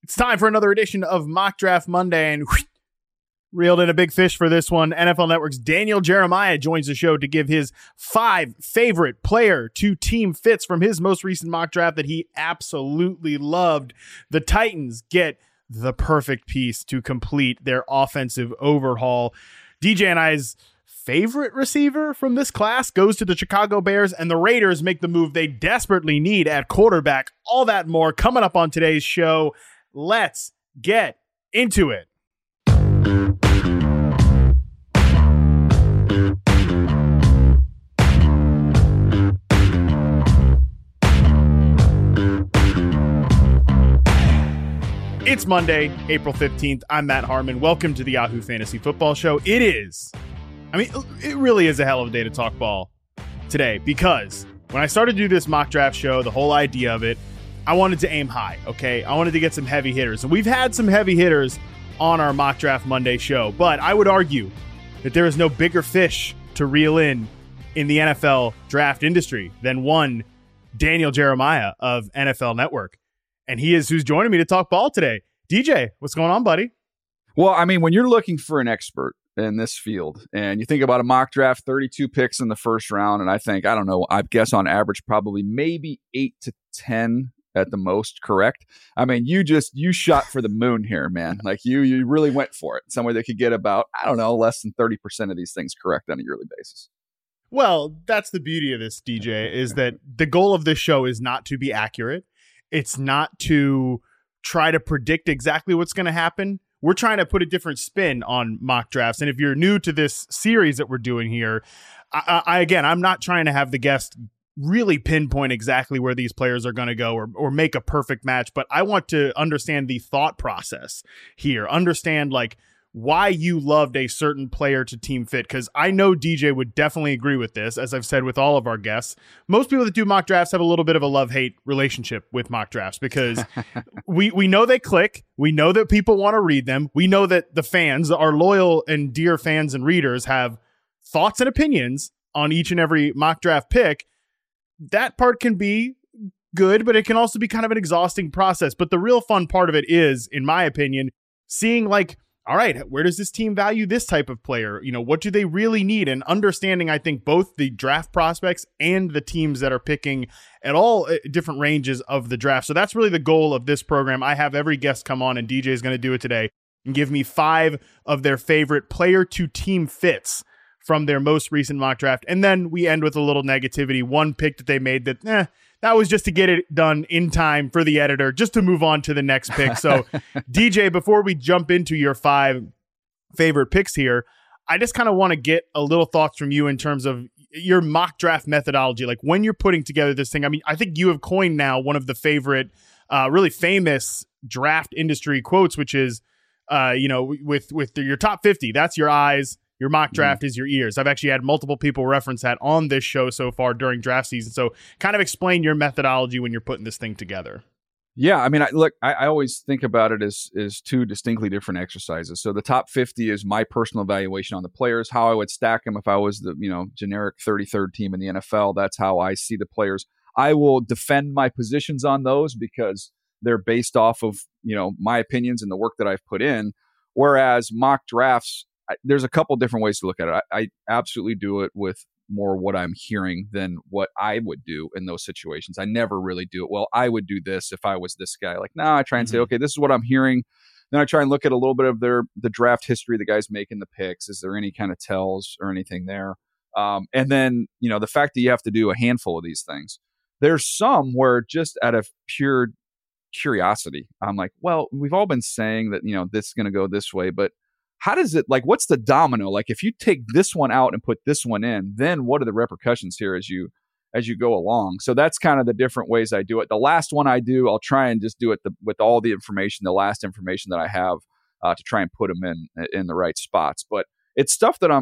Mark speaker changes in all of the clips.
Speaker 1: It's time for another edition of Mock Draft Monday, and reeled in a big fish for this one. NFL Network's Daniel Jeremiah joins the show to give his 5 favorite player to team fits from his most recent mock draft that he absolutely loved. The Titans get the perfect piece to complete their offensive overhaul. DJ and I's favorite receiver from this class goes to the Chicago Bears, and the Raiders make the move they desperately need at quarterback. All that and more coming up on today's show. Let's get into it. It's Monday, April 15th. I'm Matt Harmon. Welcome to the Yahoo Fantasy Football Show. It really is a hell of a day to talk ball today, because when I started to do this mock draft show, the whole idea of it, I wanted to aim high, okay? I wanted to get some heavy hitters. And we've had some heavy hitters on our Mock Draft Monday show, but I would argue that there is no bigger fish to reel in the NFL draft industry than one Daniel Jeremiah of NFL Network. And he is who's joining me to talk ball today. DJ, what's going on, buddy?
Speaker 2: Well, I mean, when you're looking for an expert in this field and you think about a mock draft, 32 picks in the first round, and I guess on average, probably maybe 8 to 10 at the most correct. I mean, you shot for the moon here, man. Like you really went for it. Somewhere that could get about, less than 30% of these things correct on a yearly basis.
Speaker 1: Well, that's the beauty of this, DJ, is that the goal of this show is not to be accurate. It's not to try to predict exactly what's going to happen. We're trying to put a different spin on mock drafts. And if you're new to this series that we're doing here, I'm not trying to have the guest really pinpoint exactly where these players are going to go or make a perfect match. But I want to understand the thought process here, understand why you loved a certain player to team fit, because I know DJ would definitely agree with this. As I've said with all of our guests, most people that do mock drafts have a little bit of a love-hate relationship with mock drafts, because we know they click. We know that people want to read them. We know that the fans, our loyal and dear fans and readers, have thoughts and opinions on each and every mock draft pick. That part can be good, but it can also be kind of an exhausting process. But the real fun part of it is, in my opinion, seeing all right, where does this team value this type of player? What do they really need? And understanding, I think, both the draft prospects and the teams that are picking at all different ranges of the draft. So that's really the goal of this program. I have every guest come on, and DJ is going to do it today, and give me 5 of their favorite player to team fits from their most recent mock draft. And then we end with a little negativity. One pick that they made that was just to get it done in time for the editor, just to move on to the next pick. So, DJ, before we jump into your 5 favorite picks here, I just kind of want to get a little thoughts from you in terms of your mock draft methodology. Like when you're putting together this thing, I think you have coined now one of the favorite, really famous draft industry quotes, which is, with your top 50, that's your eyes. Your mock draft is your ears. I've actually had multiple people reference that on this show so far during draft season. So kind of explain your methodology when you're putting this thing together.
Speaker 2: Yeah, I mean, I always think about it as 2 distinctly different exercises. So the top 50 is my personal evaluation on the players, how I would stack them if I was the generic 33rd team in the NFL. That's how I see the players. I will defend my positions on those because they're based off of my opinions and the work that I've put in. Whereas mock drafts, there's a couple different ways to look at it. I absolutely do it with more what I'm hearing than what I would do in those situations. I never really do it. Well, I would do this if I was this guy. I try and say, okay, this is what I'm hearing. Then I try and look at a little bit of the draft history, the guys making the picks. Is there any kind of tells or anything there? And then, the fact that you have to do a handful of these things. There's some where just out of pure curiosity, I'm like, well, we've all been saying that, this is going to go this way, but how does it, what's the domino? If you take this one out and put this one in, then what are the repercussions here as you go along? So that's kind of the different ways I do it. The last one I do, I'll try and just do it with all the information, the last information that I have to try and put them in the right spots. But it's stuff that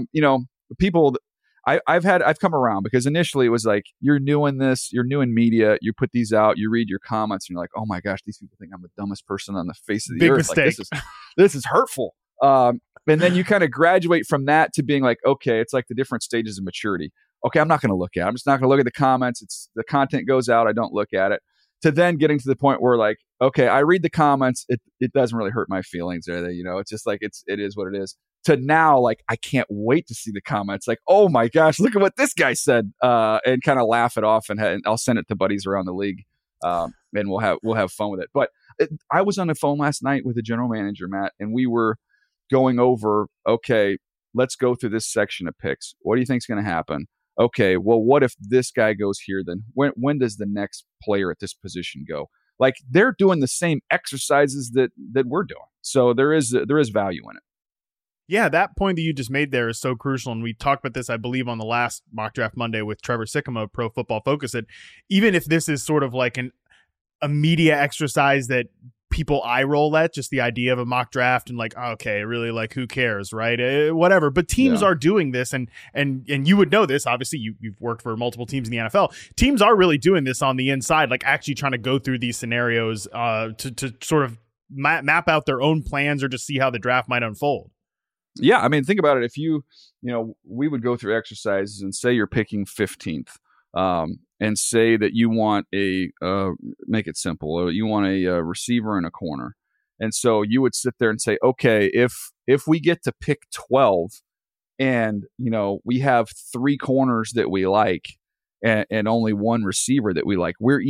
Speaker 2: I've come around, because initially it was like, you're new in this, you're new in media, you put these out, you read your comments, and you're like, oh my gosh, these people think I'm the dumbest person on the face of the earth.
Speaker 1: Mistake.
Speaker 2: This is hurtful. And then you kind of graduate from that to being like, okay, it's like the different stages of maturity. Okay, I'm not going to look at it. I'm just not going to look at the comments. The content goes out. I don't look at it. to then getting to the point where like, okay, I read the comments, it doesn't really hurt my feelings or anything, it's just like it is what it is. To now, like, I can't wait to see the comments. Like, oh my gosh, look at what this guy said, and kind of laugh it off, and I'll send it to buddies around the league, and we'll have fun with it. But I was on the phone last night with the general manager, Matt, and we were going over, okay, let's go through this section of picks. What do you think is going to happen? Okay, well, what if this guy goes here? Then when does the next player at this position go? Like, they're doing the same exercises that we're doing. So there is value in it.
Speaker 1: Yeah, that point that you just made there is so crucial. And we talked about this, I believe, on the last Mock Draft Monday with Trevor Sikkema of Pro Football Focus. That even if this is sort of like a media exercise that people eye roll at, just the idea of a mock draft and like, okay, really, like, who cares, right? Whatever. But teams are doing this, and you would know this. Obviously, you've worked for multiple teams in the NFL. Teams are really doing this on the inside, like actually trying to go through these scenarios to sort of map out their own plans or just see how the draft might unfold.
Speaker 2: Yeah, I mean, think about it. If we would go through exercises and say you're picking 15th, and say that you want make it simple, you want a receiver and a corner. And so you would sit there and say, okay, if we get to pick 12 and, we have 3 corners that we like and only 1 receiver that we like, we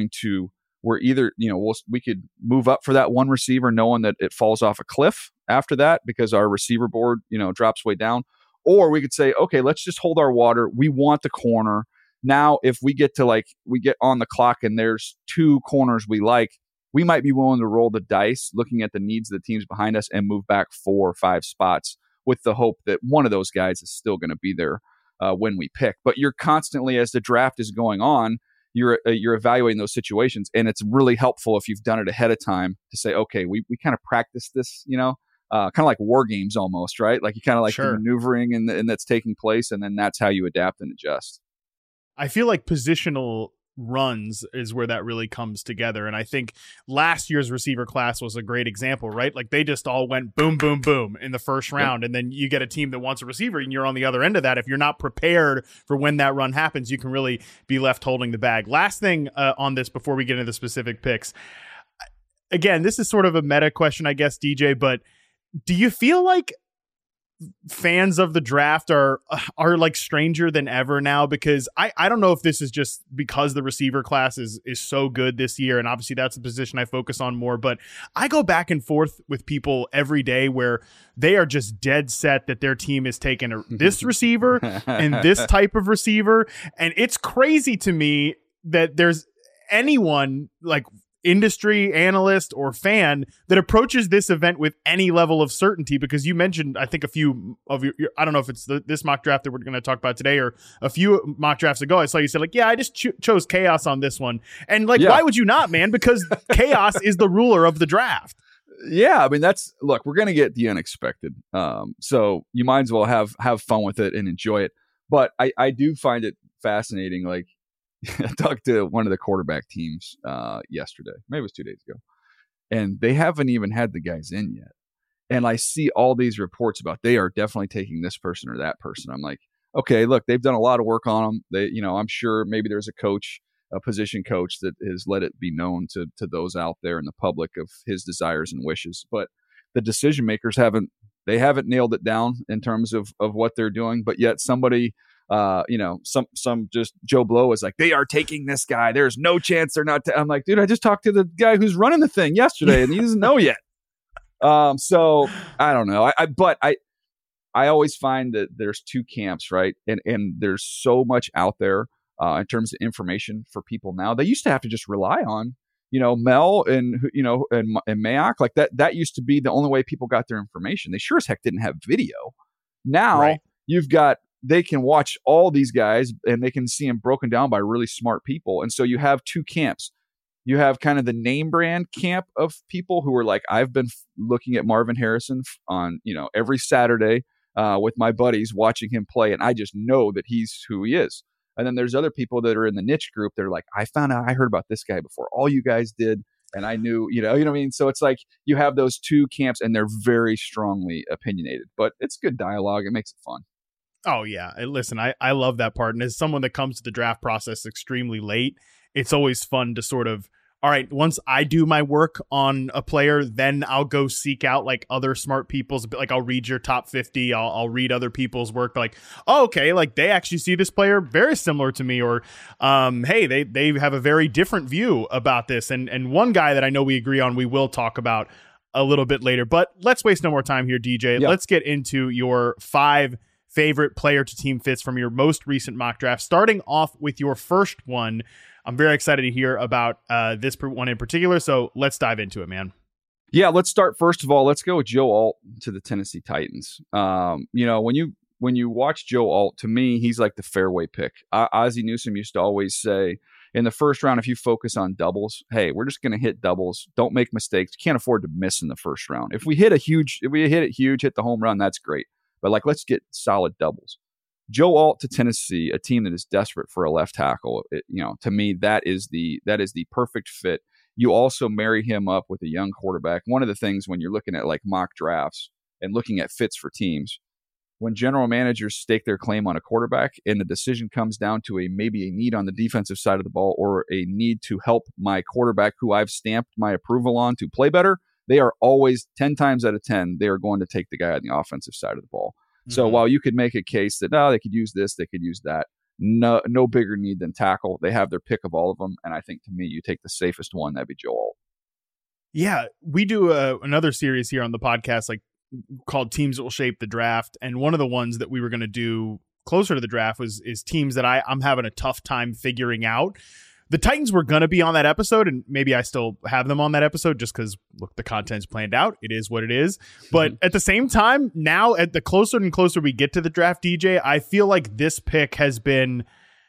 Speaker 2: could move up for that 1 receiver knowing that it falls off a cliff after that because our receiver board, drops way down. Or we could say, okay, let's just hold our water. We want the corner. Now, if we get on the clock and there's 2 corners we like, we might be willing to roll the dice looking at the needs of the teams behind us and move back 4 or 5 spots with the hope that one of those guys is still going to be there when we pick. But you're constantly, as the draft is going on, you're evaluating those situations, and it's really helpful if you've done it ahead of time to say, okay, we kind of practice this, kind of like war games almost, right? Like you kind of like the maneuvering and that's taking place, and then that's how you adapt and adjust.
Speaker 1: I feel like positional runs is where that really comes together. And I think last year's receiver class was a great example, right? Like they just all went boom, boom, boom in the first round. And then you get a team that wants a receiver and you're on the other end of that. If you're not prepared for when that run happens, you can really be left holding the bag. Last thing on this before we get into the specific picks. Again, this is sort of a meta question, I guess, DJ, but do you feel like fans of the draft are like stranger than ever now? Because I don't know if this is just because the receiver class is so good this year, and obviously that's the position I focus on more, but I go back and forth with people every day where they are just dead set that their team is taking this receiver and this type of receiver, and it's crazy to me that there's anyone like industry analyst or fan that approaches this event with any level of certainty, because you mentioned, I think, a few of your I don't know if it's this mock draft that we're going to talk about today or a few mock drafts ago, I saw you said like, yeah, I just chose chaos on this one. And like, why would you not, man? Because chaos is the ruler of the draft.
Speaker 2: Yeah, I mean, look, we're going to get the unexpected. So you might as well have fun with it and enjoy it. But I do find it fascinating. Like, I talked to one of the quarterback teams yesterday, maybe it was 2 days ago, and they haven't even had the guys in yet. And I see all these reports about they are definitely taking this person or that person. I'm like, okay, look, they've done a lot of work on them. They, I'm sure maybe there's a position coach that has let it be known to those out there in the public of his desires and wishes. But the decision makers haven't nailed it down in terms of what they're doing. But yet somebody, some just Joe Blow is like, they are taking this guy. There's no chance they're not. I'm like, dude, I just talked to the guy who's running the thing yesterday and he doesn't know yet. So I don't know. I always find that there's 2 camps, right? And there's so much out there in terms of information for people now. They used to have to just rely on, Mel and Mayock, like that used to be the only way people got their information. They sure as heck didn't have video. Now they can watch all these guys and they can see them broken down by really smart people. And so you have 2 camps. You have kind of the name brand camp of people who are like, I've been looking at Marvin Harrison on, every Saturday with my buddies watching him play. And I just know that he's who he is. And then there's other people that are in the niche group. They're like, I heard about this guy before all you guys did. And I knew, you know what I mean? So it's like you have those 2 camps and they're very strongly opinionated, but it's good dialogue. It makes it fun.
Speaker 1: Oh, yeah. Listen, I love that part. And as someone that comes to the draft process extremely late, it's always fun to sort of all right, once I do my work on a player, then I'll go seek out like other smart people's, like I'll read your top 50. I'll read other people's work. Like, oh, okay, like they actually see this player very similar to me, or hey, they have a very different view about this. And one guy that I know we agree on, we will talk about a little bit later, but let's waste no more time here, DJ.
Speaker 2: Yeah.
Speaker 1: Let's get into your 5 favorite player to team fits from your most recent mock draft, starting off with your first one. I'm very excited to hear about this one in particular, so let's dive into it, man.
Speaker 2: Yeah, let's start. First of all, let's go with Joe Alt to the Tennessee Titans. When you watch Joe Alt, to me, he's like the fairway pick. Ozzie Newsome used to always say, in the first round, if you focus on doubles, hey, we're just going to hit doubles. Don't make mistakes. You can't afford to miss in the first round. If we hit it huge, hit the home run, that's great. But like, let's get solid doubles. Joe Alt to Tennessee, a team that is desperate for a left tackle. To me, that is the perfect fit. You also marry him up with a young quarterback. One of the things when you're looking at like mock drafts and looking at fits for teams, when general managers stake their claim on a quarterback and the decision comes down to maybe a need on the defensive side of the ball or a need to help my quarterback who I've stamped my approval on to play better, they are always 10 times out of 10, they are going to take the guy on the offensive side of the ball. Mm-hmm. So while you could make a case that, they could use this, they could use that, no bigger need than tackle. They have their pick of all of them. And I think to me, you take the safest one, that'd be Joe Alt.
Speaker 1: Yeah, we do another series here on the podcast, like called Teams That Will Shape the Draft. And one of the ones that we were going to do closer to the draft is teams that I'm having a tough time figuring out. The Titans were going to be on that episode, and maybe I still have them on that episode just because, look, the content's planned out. It is what it is. But at the same time, now at the closer and closer we get to the draft, DJ, I feel like this pick has been...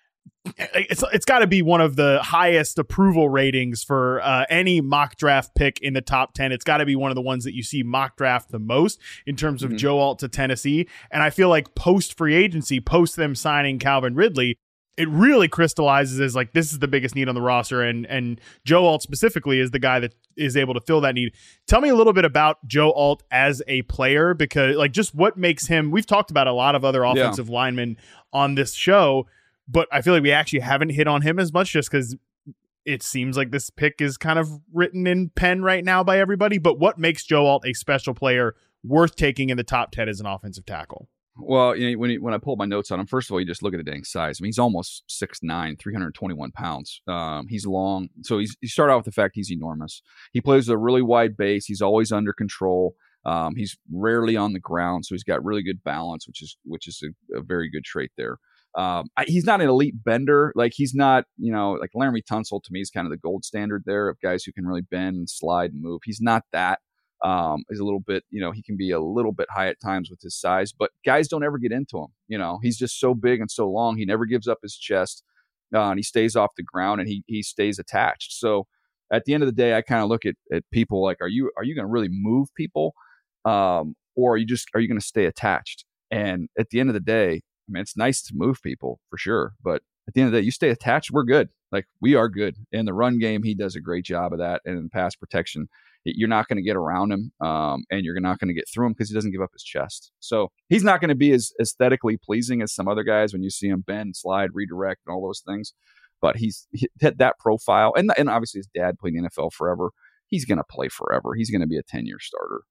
Speaker 1: It's got to be one of the highest approval ratings for any mock draft pick in the top 10. It's got to be one of the ones that you see mock draft the most in terms of Joe Alt to Tennessee. And I feel like post free agency, post them signing Calvin Ridley, it really crystallizes as like this is the biggest need on the roster, and Joe Alt specifically is the guy that is able to fill that need. Tell me a little bit about Joe Alt as a player, because like just what makes him. We've talked about a lot of other offensive linemen on this show, but I feel like we actually haven't hit on him as much just because it seems like this pick is kind of written in pen right now by everybody. But what makes Joe Alt a special player worth taking in the top 10 as an offensive tackle?
Speaker 2: Well, when I pulled my notes on him, first of all, you just look at the dang size. I mean, he's almost 6'9", 321 pounds. He's long. So you start out with the fact he's enormous. He plays with a really wide base. He's always under control. He's rarely on the ground. So he's got really good balance, which is a very good trait there. He's not an elite bender. Like he's not, like Laramie Tunsil to me is kind of the gold standard there of guys who can really bend and slide and move. He's not that. He's a little bit, he can be a little bit high at times with his size, but guys don't ever get into him. He's just so big and so long. He never gives up his chest, and he stays off the ground and he stays attached. So at the end of the day, I kind of look at people like, are you going to really move people? Or are you going to stay attached? And at the end of the day, I mean, it's nice to move people for sure, but at the end of the day, you stay attached, we're good. Like we are good. In the run game, he does a great job of that. And in pass protection, you're not going to get around him, and you're not going to get through him because he doesn't give up his chest. So he's not going to be as aesthetically pleasing as some other guys when you see him bend, slide, redirect, and all those things. But he hit that profile. And obviously his dad played in the NFL forever. He's going to play forever. He's going to be a 10-year starter.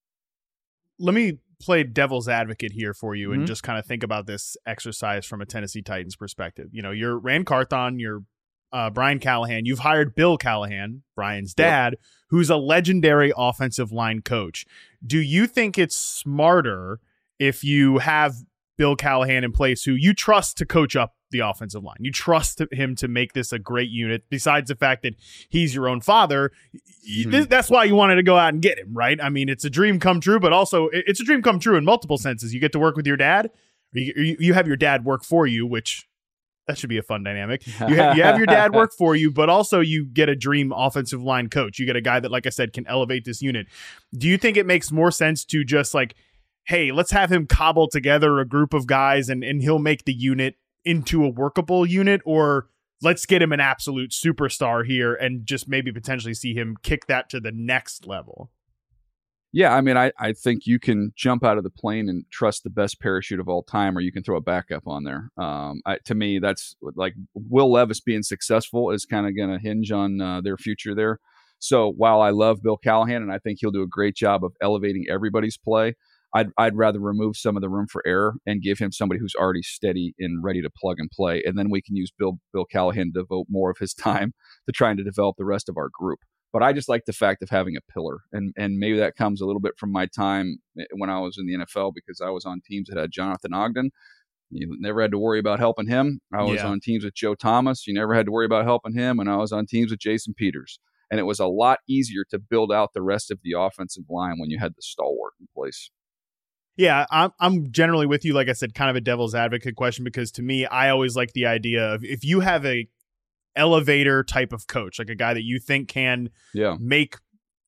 Speaker 1: Let me play devil's advocate here for you and just kind of think about this exercise from a Tennessee Titans perspective. You're Rand Carthon, you're Brian Callahan. You've hired Bill Callahan, Brian's dad, who's a legendary offensive line coach. Do you think it's smarter if you have Bill Callahan in place who you trust to coach up the offensive line? You trust him to make this a great unit, besides the fact that he's your own father. That's why you wanted to go out and get him, right? I mean, it's a dream come true, but also it's a dream come true in multiple senses. You get to work with your dad. You have your dad work for you, which... that should be a fun dynamic. You have your dad work for you, but also you get a dream offensive line coach. You get a guy that, like I said, can elevate this unit. Do you think it makes more sense to just like, hey, let's have him cobble together a group of guys and he'll make the unit into a workable unit? Or let's get him an absolute superstar here and just maybe potentially see him kick that to the next level?
Speaker 2: Yeah, I mean, I think you can jump out of the plane and trust the best parachute of all time, or you can throw a backup on there. To me, that's like Will Levis being successful is kind of going to hinge on their future there. So while I love Bill Callahan and I think he'll do a great job of elevating everybody's play, I'd rather remove some of the room for error and give him somebody who's already steady and ready to plug and play, and then we can use Bill Callahan to devote more of his time to trying to develop the rest of our group. But I just like the fact of having a pillar, and maybe that comes a little bit from my time when I was in the NFL, because I was on teams that had Jonathan Ogden. You never had to worry about helping him. I was on teams with Joe Thomas. You never had to worry about helping him. And I was on teams with Jason Peters. And it was a lot easier to build out the rest of the offensive line when you had the stalwart in place.
Speaker 1: Yeah, I'm generally with you. Like I said, kind of a devil's advocate question, because to me, I always like the idea of if you have a elevator type of coach, like a guy that you think can make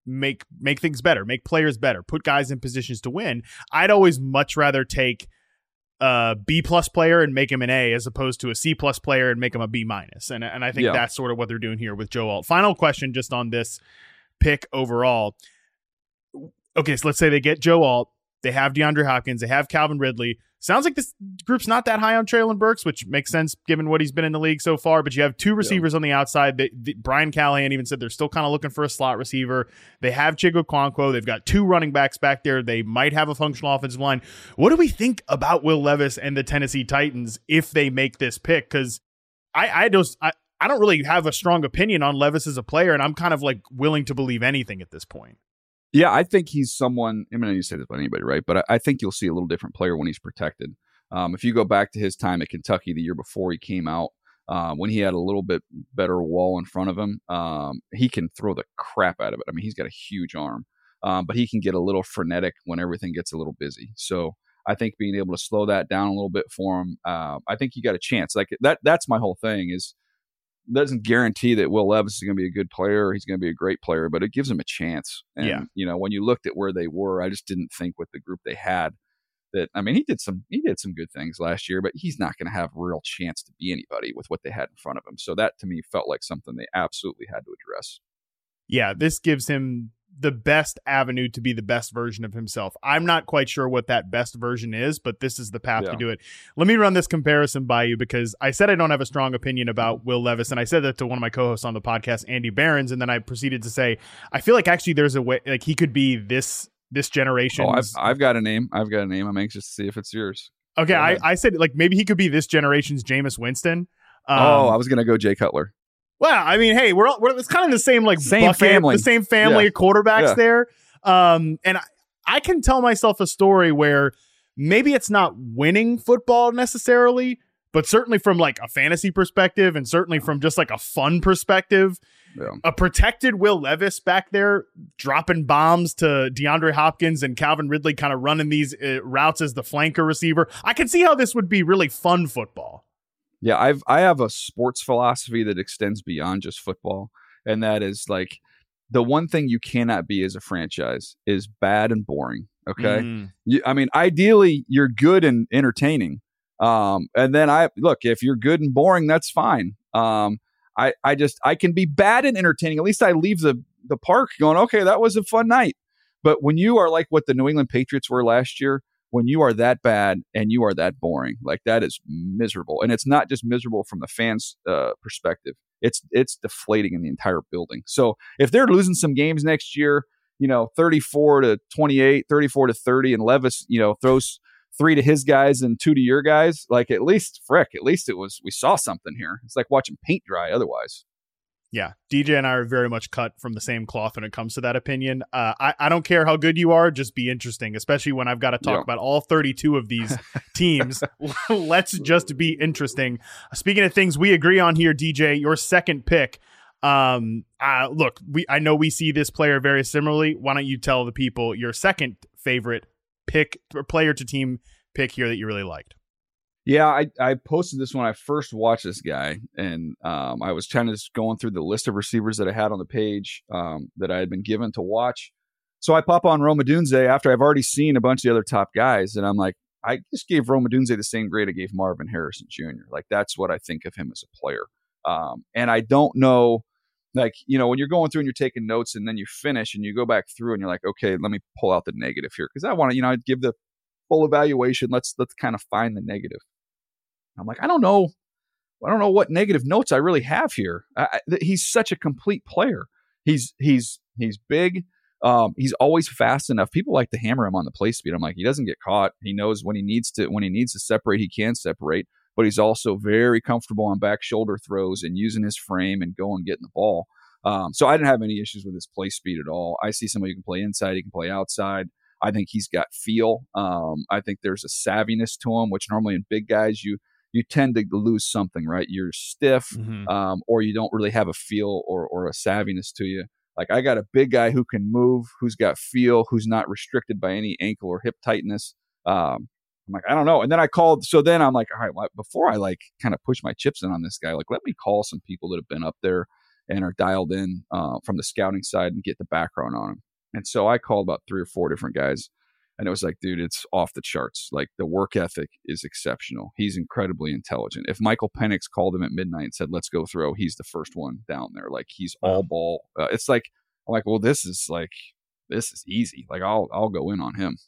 Speaker 1: things better, make players better, put guys in positions to win. I'd always much rather take a B+ player and make him an A, as opposed to a C+ player and make him a B-. And I think that's sort of what they're doing here with Joe Alt. Final question just on this pick overall. Okay, so let's say they get Joe Alt. They have DeAndre Hopkins. They have Calvin Ridley. Sounds like this group's not that high on Treylon Burks, which makes sense given what he's been in the league so far. But you have two receivers on the outside. Brian Callahan even said they're still kind of looking for a slot receiver. They have Chigga Okonkwo. They've got two running backs back there. They might have a functional offensive line. What do we think about Will Levis and the Tennessee Titans if they make this pick? Because I don't really have a strong opinion on Levis as a player, and I'm kind of like willing to believe anything at this point.
Speaker 2: Yeah, I think he's someone, I mean, you say this about anybody, right? But I think you'll see a little different player when he's protected. If you go back to his time at Kentucky the year before he came out, when he had a little bit better wall in front of him, he can throw the crap out of it. I mean, he's got a huge arm, but he can get a little frenetic when everything gets a little busy. So I think being able to slow that down a little bit for him, I think you got a chance. Like that's my whole thing is, doesn't guarantee that Will Levis is going to be a good player or he's going to be a great player, but it gives him a chance. And, when you looked at where they were, I just didn't think with the group they had that, I mean, he did some good things last year, but he's not going to have a real chance to be anybody with what they had in front of him. So that to me felt like something they absolutely had to address. Yeah,
Speaker 1: this gives him the best avenue to be the best version of himself. I'm not quite sure what that best version is, but this is the path to do it. Let me run this comparison by you, because I said I don't have a strong opinion about Will Levis, and I said that to one of my co-hosts on the podcast, Andy Behrens, and then I proceeded to say, I feel like actually there's a way, like he could be this generation.
Speaker 2: Oh, I've got a name. I'm anxious to see if it's yours.
Speaker 1: Okay, I said like maybe he could be this generation's Jameis Winston.
Speaker 2: I was going to go Jay Cutler.
Speaker 1: Well, I mean, hey, we're it's kind of the same
Speaker 2: same family,
Speaker 1: the same family of quarterbacks there. And I can tell myself a story where maybe it's not winning football necessarily, but certainly from like a fantasy perspective and certainly from just like a fun perspective, a protected Will Levis back there dropping bombs to DeAndre Hopkins and Calvin Ridley kind of running these routes as the flanker receiver. I can see how this would be really fun football.
Speaker 2: Yeah, I have a sports philosophy that extends beyond just football, and that is like the one thing you cannot be as a franchise is bad and boring. Okay, I mean, ideally you're good and entertaining, and then if you're good and boring, that's fine. I can be bad and entertaining. At least I leave the park going, okay, that was a fun night. But when you are like what the New England Patriots were last year, when you are that bad and you are that boring, like that is miserable. And it's not just miserable from the fans' perspective. It's deflating in the entire building. So if they're losing some games next year, 34-28, 34-30, and Levis, throws 3 to his guys and 2 to your guys, like at least we saw something here. It's like watching paint dry otherwise.
Speaker 1: Yeah, DJ and I are very much cut from the same cloth when it comes to that opinion. I don't care how good you are, just be interesting, especially when I've got to talk about all 32 of these teams. Let's just be interesting. Speaking of things we agree on here, DJ, your second pick. Look, I know we see this player very similarly. Why don't you tell the people your second favorite pick or player to team pick here that you really liked?
Speaker 2: Yeah, I posted this when I first watched this guy, and I was kind of just going through the list of receivers that I had on the page that I had been given to watch. So I pop on Rome Odunze after I've already seen a bunch of the other top guys, and I'm like, I just gave Rome Odunze the same grade I gave Marvin Harrison Jr. Like, that's what I think of him as a player. And I don't know, Like, when you're going through and you're taking notes and then you finish and you go back through and you're like, okay, let me pull out the negative here. Cause I want to, I'd give the full evaluation. Let's kind of find the negative. I'm like, I don't know what negative notes I really have here. He's such a complete player. He's big. He's always fast enough. People like to hammer him on the play speed. I'm like, he doesn't get caught. He knows when he needs to separate, he can separate, but he's also very comfortable on back shoulder throws and using his frame and going and getting the ball. So I didn't have any issues with his play speed at all. I see somebody who can play inside, he can play outside. I think he's got feel. I think there's a savviness to him, which normally in big guys, you tend to lose something, right? You're stiff, or you don't really have a feel or a savviness to you. Like, I got a big guy who can move, who's got feel, who's not restricted by any ankle or hip tightness. I'm like, I don't know. And then then I'm like, all right, well, before I kind of push my chips in on this guy, let me call some people that have been up there and are dialed in from the scouting side and get the background on him. And so I called about 3 or 4 different guys. And it was like, dude, it's off the charts. Like, the work ethic is exceptional. He's incredibly intelligent. If Michael Penix called him at midnight and said, let's go throw, he's the first one down there. Like, he's all ball. It's like, I'm like, well, this is easy. Like, I'll go in on him.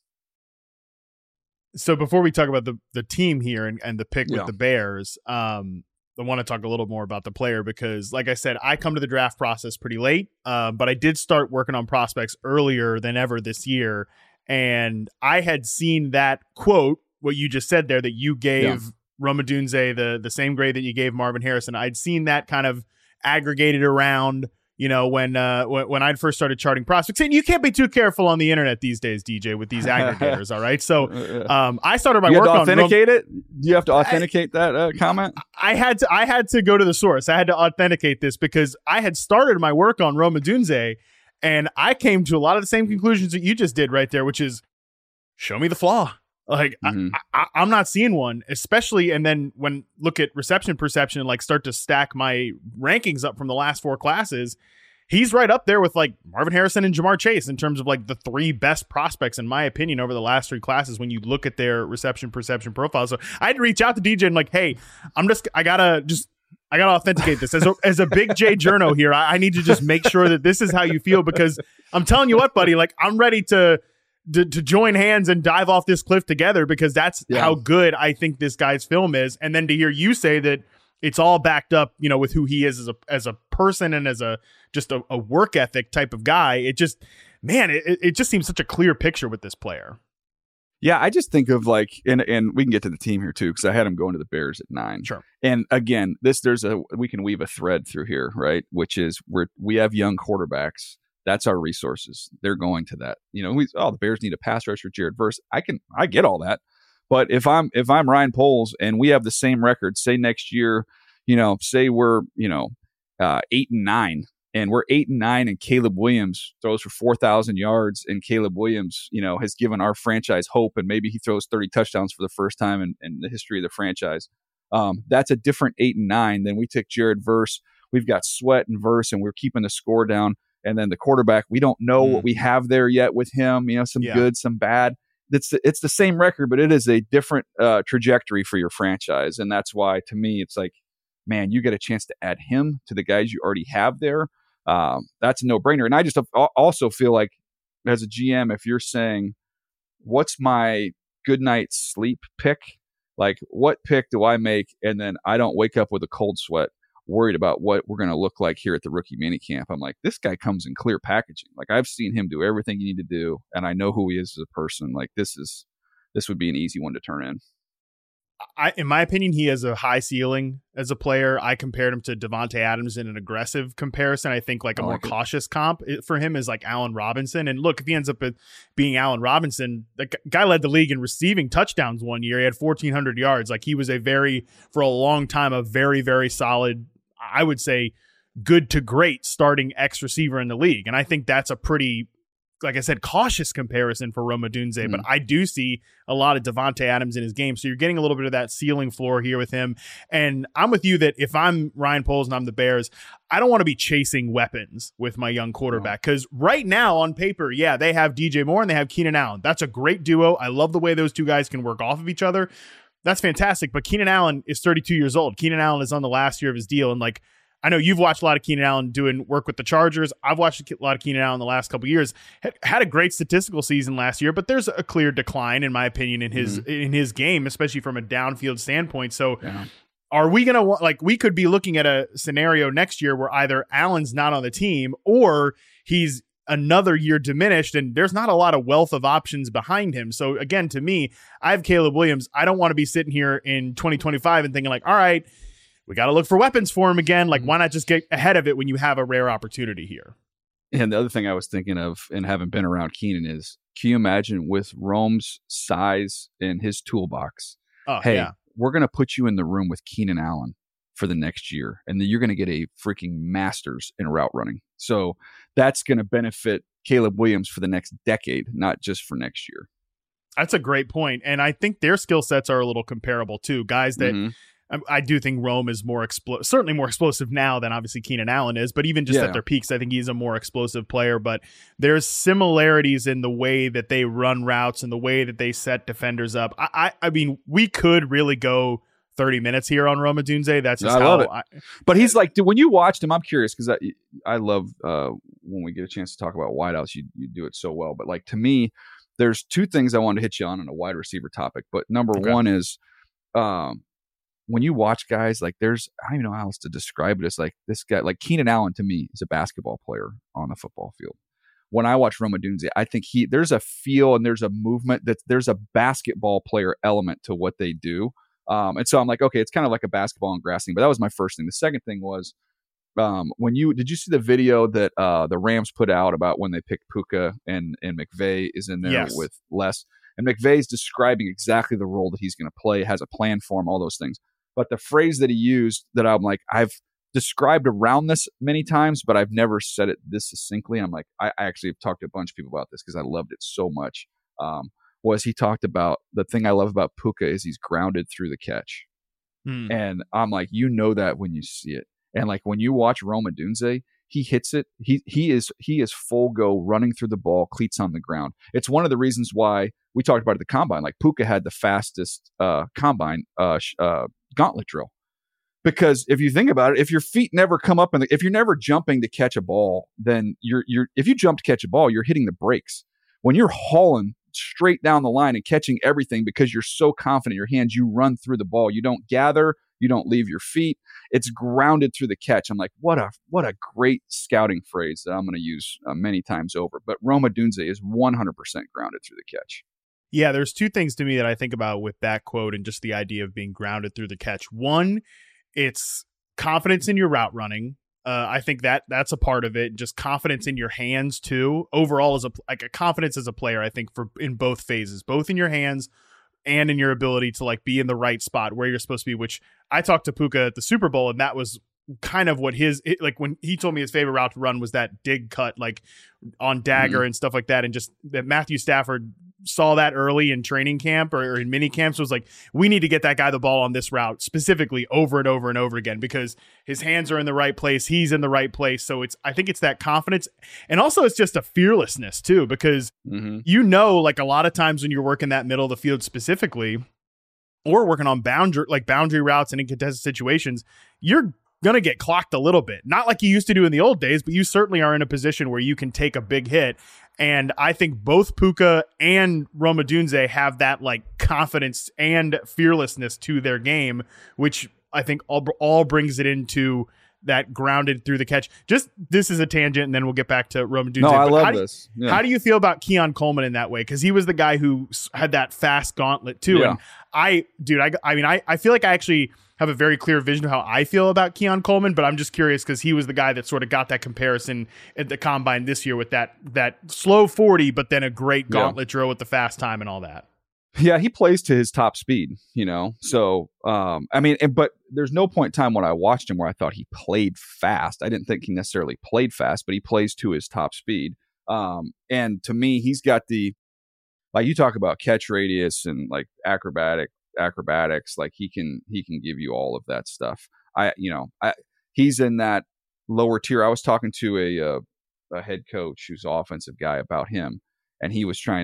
Speaker 1: So before we talk about the team here and the pick with the Bears, I want to talk a little more about the player because, like I said, I come to the draft process pretty late, but I did start working on prospects earlier than ever this year. And I had seen that quote, what you just said there, that you gave Rome Odunze the same grade that you gave Marvin Harrison. I'd seen that kind of aggregated around, when I'd first started charting prospects. And you can't be too careful on the internet these days, DJ, with these aggregators. All right. So I started my work on
Speaker 2: authenticate it. Do you have to authenticate that comment?
Speaker 1: I had to go to the source. I had to authenticate this because I had started my work on Rome Odunze. And I came to a lot of the same conclusions that you just did right there, which is show me the flaw. Like, I'm not seeing one, especially. And then when look at reception perception and start to stack my rankings up from the last 4 classes, he's right up there with Marvin Harrison and Jamar Chase in terms of the 3 best prospects, in my opinion, over the last 3 classes when you look at their reception perception profile. So I had to reach out to DJ and hey, I gotta authenticate this as a big J journo here. I need to just make sure that this is how you feel, because I'm telling you what, buddy, I'm ready to join hands and dive off this cliff together, because that's how good I think this guy's film is. And then to hear you say that it's all backed up, with who he is as a person and as a work ethic type of guy. It just seems such a clear picture with this player.
Speaker 2: Yeah, I just think of and we can get to the team here too, because I had him going to the Bears at 9.
Speaker 1: Sure.
Speaker 2: And again, we can weave a thread through here, right? Which is we have young quarterbacks. That's our resources. They're going to that. The Bears need a pass rusher, Jared Verse. I get all that. But if I'm Ryan Poles and we have the same record, say next year, say we're 8-9. And we're 8-9, and Caleb Williams throws for 4,000 yards, and Caleb Williams, has given our franchise hope, and maybe he throws 30 touchdowns for the first time in the history of the franchise. That's a different 8-9 than we took Jared Verse. We've got Sweat and Verse, and we're keeping the score down. And then the quarterback, we don't know what we have there yet with him. Some good, some bad. It's the same record, but it is a different trajectory for your franchise, and that's why, to me, it's like, man, you get a chance to add him to the guys you already have there. That's a no-brainer. And I just also feel like, as a GM, if you're saying, what's my good night's sleep pick? What pick do I make? And then I don't wake up with a cold sweat worried about what we're going to look like here at the rookie minicamp. I'm like, this guy comes in clear packaging. I've seen him do everything you need to do, and I know who he is as a person. This would be an easy one to turn in.
Speaker 1: In my opinion, he has a high ceiling as a player. I compared him to Devontae Adams in an aggressive comparison. I think a more cautious comp for him is Allen Robinson. And look, if he ends up being Allen Robinson, the guy led the league in receiving touchdowns one year. He had 1,400 yards. He was for a long time, a very, very solid, I would say, good to great starting X receiver in the league. And I think that's a pretty, like I said, cautious comparison for Rome Odunze, but I do see a lot of Devontae Adams in his game. So you're getting a little bit of that ceiling floor here with him. And I'm with you that if I'm Ryan Poles and I'm the Bears, I don't want to be chasing weapons with my young quarterback, because right now on paper, they have DJ Moore and they have Keenan Allen. That's a great duo. I love the way those two guys can work off of each other. That's fantastic. But Keenan Allen is 32 years old. Keenan Allen is on the last year of his deal. And I know you've watched a lot of Keenan Allen doing work with the Chargers. I've watched a lot of Keenan Allen the last couple of years. Had a great statistical season last year, but there's a clear decline, in my opinion, in his game, especially from a downfield standpoint. So are we going to, like, we could be looking at a scenario next year where either Allen's not on the team or he's another year diminished and there's not a lot of wealth of options behind him. So again, to me, I have Caleb Williams. I don't want to be sitting here in 2025 and thinking like, all right, we got to look for weapons for him again. Like, why not just get ahead of it when you have a rare opportunity here?
Speaker 2: And the other thing I was thinking of, and having been around Keenan, is can you imagine with Rome's size in his toolbox? We're going to put you in the room with Keenan Allen for the next year, and then you're going to get a freaking master's in route running. So that's going to benefit Caleb Williams for the next decade, not just for next year.
Speaker 1: That's a great point. And I think their skill sets are a little comparable too. Guys that I do think Rome is certainly more explosive now than obviously Keenan Allen is, but even just at their peaks, I think he's a more explosive player. But there's similarities in the way that they run routes and the way that they set defenders up. I mean, we could really go 30 minutes here on Rome Odunze. That's just
Speaker 2: love it. But he's like, when you watched him, I'm curious because I love when we get a chance to talk about wideouts, you do it so well. But like, to me, there's two things I wanted to hit you on a wide receiver topic. But number one is when you watch guys, like, I don't even know how else to describe it. It's like this guy, like Keenan Allen, to me, is a basketball player on the football field. When I watch Rome Odunze, I think there's a feel and there's a movement that there's a basketball player element to what they do. And so I'm like, okay, it's kind of like a basketball and grass thing. But that was my first thing. The second thing was did you see the video that the Rams put out about when they picked Puka and McVay is in there with Les? And McVay's describing exactly the role that he's going to play, has a plan for him, all those things. But the phrase that he used that I'm like, I've described around this many times, but I've never said it this succinctly. And I'm like, I actually have talked to a bunch of people about this because I loved it so much. Was he talked about the thing I love about Puka is he's grounded through the catch. And I'm like, that when you see it. And like when you watch Rome Odunze, he hits it. He is full go running through the ball, cleats on the ground. It's one of the reasons why we talked about at the combine. Like Puka had the fastest combine gauntlet drill. Because if you think about it, if your feet never come up if you're never jumping to catch a ball, then if you jump to catch a ball, you're hitting the brakes. When you're hauling straight down the line and catching everything because you're so confident in your hands, you run through the ball. You don't gather, you don't leave your feet. It's grounded through the catch. I'm like, what a great scouting phrase that I'm going to use many times over. But Rome Odunze is 100% grounded through the catch.
Speaker 1: Yeah, there's two things to me that I think about with that quote and just the idea of being grounded through the catch. One, it's confidence in your route running. I think that's a part of it. Just confidence in your hands too. Overall, as a confidence as a player, I think in both phases, both in your hands and in your ability to like be in the right spot where you're supposed to be. Which I talked to Puka at the Super Bowl, and that was kind of what when he told me his favorite route to run was that dig cut, like on dagger and stuff like that, and just that Matthew Stafford saw that early in training camp or in mini camps was like, we need to get that guy the ball on this route specifically over and over and over again because his hands are in the right place. He's in the right place. So I think it's that confidence. And also it's just a fearlessness too, because like a lot of times when you're working that middle of the field specifically or working on boundary routes and in contested situations, you're going to get clocked a little bit. Not like you used to do in the old days, but you certainly are in a position where you can take a big hit. And I think both Puka and Rome Odunze have that like confidence and fearlessness to their game, which I think all brings it into that grounded through the catch. Just this is a tangent, and then we'll get back to Rome Odunze.
Speaker 2: No, I love this.
Speaker 1: Yeah. How do you feel about Keon Coleman in that way? Because he was the guy who had that fast gauntlet too.
Speaker 2: Yeah.
Speaker 1: And I feel like I actually have a very clear vision of how I feel about Keon Coleman, but I'm just curious because he was the guy that sort of got that comparison at the combine this year with that slow 40, but then a great gauntlet drill with the fast time and all that.
Speaker 2: Yeah, he plays to his top speed, So, but there's no point in time when I watched him where I thought he played fast. I didn't think he necessarily played fast, but he plays to his top speed. And to me, he's got like you talk about catch radius and like acrobatics, like he can give you all of that stuff. He's in that lower tier. I was talking to a head coach who's an offensive guy about him, and he was trying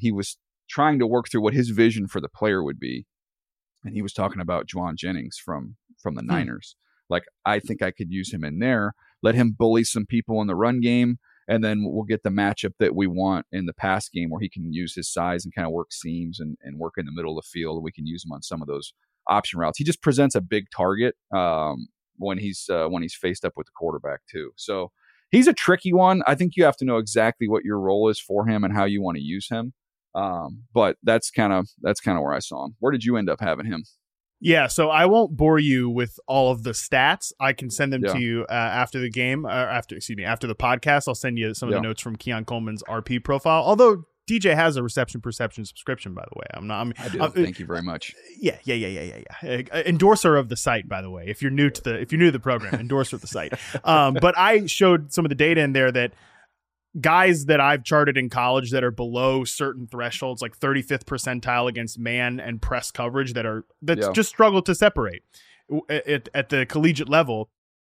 Speaker 2: to work through what his vision for the player would be. And he was talking about Juwan Jennings from the Niners, Like, I think I could use him in there, let him bully some people in the run game, and then we'll get the matchup that we want in the pass game where he can use his size and kind of work seams and work in the middle of the field. And we can use him on some of those option routes. He just presents a big target when he's faced up with the quarterback too. So he's a tricky one. I think you have to know exactly what your role is for him and how you want to use him. But that's kind of where I saw him. Where did you end up having him?
Speaker 1: Yeah, so I won't bore you with all of the stats. I can send them to you after the game, after the podcast. I'll send you some of the notes from Keon Coleman's RP profile. Although DJ has a reception perception subscription, by the way.
Speaker 2: I do. Thank you very much.
Speaker 1: Yeah. Endorser of the site, by the way. If you're new to the program, endorser of the site. But I showed some of the data in there that guys that I've charted in college that are below certain thresholds, like 35th percentile against man and press coverage, just struggle to separate at the collegiate level.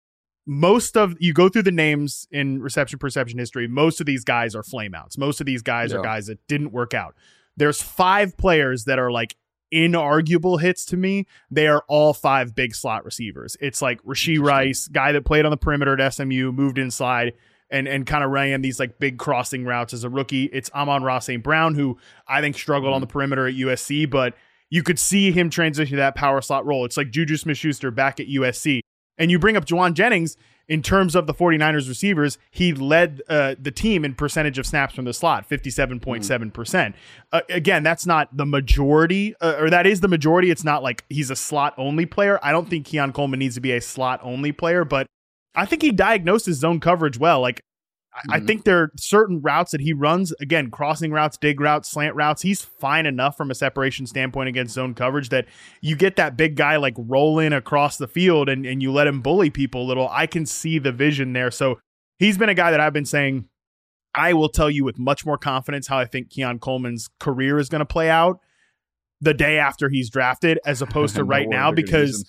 Speaker 1: You go through the names in reception perception history. Most of these guys are flameouts. Most of these guys are guys that didn't work out. There's 5 players that are like inarguable hits to me. They are all 5 big slot receivers. It's like Rashee Rice, guy that played on the perimeter at SMU, moved inside and kind of ran these like big crossing routes as a rookie. It's Amon-Ra St. Brown, who I think struggled on the perimeter at USC, but you could see him transition to that power slot role. It's like Juju Smith-Schuster back at USC. And you bring up Juwan Jennings, in terms of the 49ers receivers, he led the team in percentage of snaps from the slot, 57.7%. Again, that's not the majority, or that is the majority. It's not like he's a slot-only player. I don't think Keon Coleman needs to be a slot-only player, but I think he diagnoses zone coverage well. Like, I think there are certain routes that he runs, again, crossing routes, dig routes, slant routes. He's fine enough from a separation standpoint against zone coverage that you get that big guy like rolling across the field and you let him bully people a little. I can see the vision there. So he's been a guy that I've been saying, I will tell you with much more confidence how I think Keon Coleman's career is going to play out the day after he's drafted, as opposed to right now, because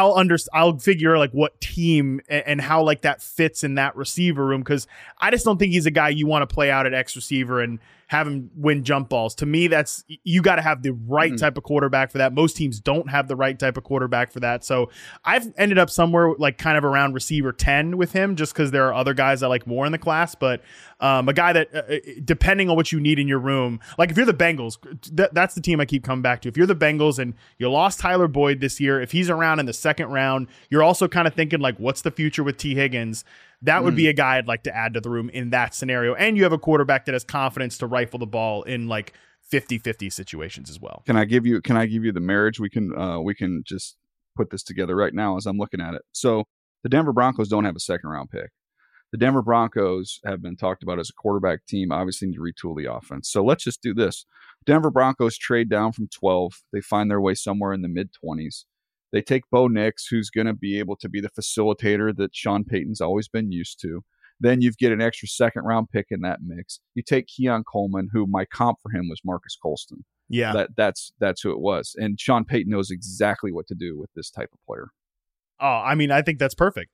Speaker 1: I'll figure like what team and how like that fits in that receiver room. Cause I just don't think he's a guy you want to play out at X receiver and have him win jump balls. To me, you got to have the right type of quarterback for that. Most teams don't have the right type of quarterback for that. So I've ended up somewhere like kind of around receiver 10 with him, just because there are other guys I like more in the class. But a guy that, depending on what you need in your room, like if you're the Bengals, that's the team I keep coming back to. If you're the Bengals and you lost Tyler Boyd this year, if he's around in the second round, you're also kind of thinking like, what's the future with T. Higgins? That would be a guy I'd like to add to the room in that scenario. And you have a quarterback that has confidence to rifle the ball in like 50-50 situations as well.
Speaker 2: Can I give you the marriage? We can just put this together right now as I'm looking at it. So the Denver Broncos don't have a second round pick. The Denver Broncos have been talked about as a quarterback team, obviously need to retool the offense. So let's just do this. Denver Broncos trade down from 12. They find their way somewhere in the mid-20s. They take Bo Nix, who's going to be able to be the facilitator that Sean Payton's always been used to. Then you get an extra second-round pick in that mix. You take Keon Coleman, who my comp for him was Marcus Colston.
Speaker 1: Yeah,
Speaker 2: that's who it was. And Sean Payton knows exactly what to do with this type of player.
Speaker 1: Oh, I mean, I think that's perfect.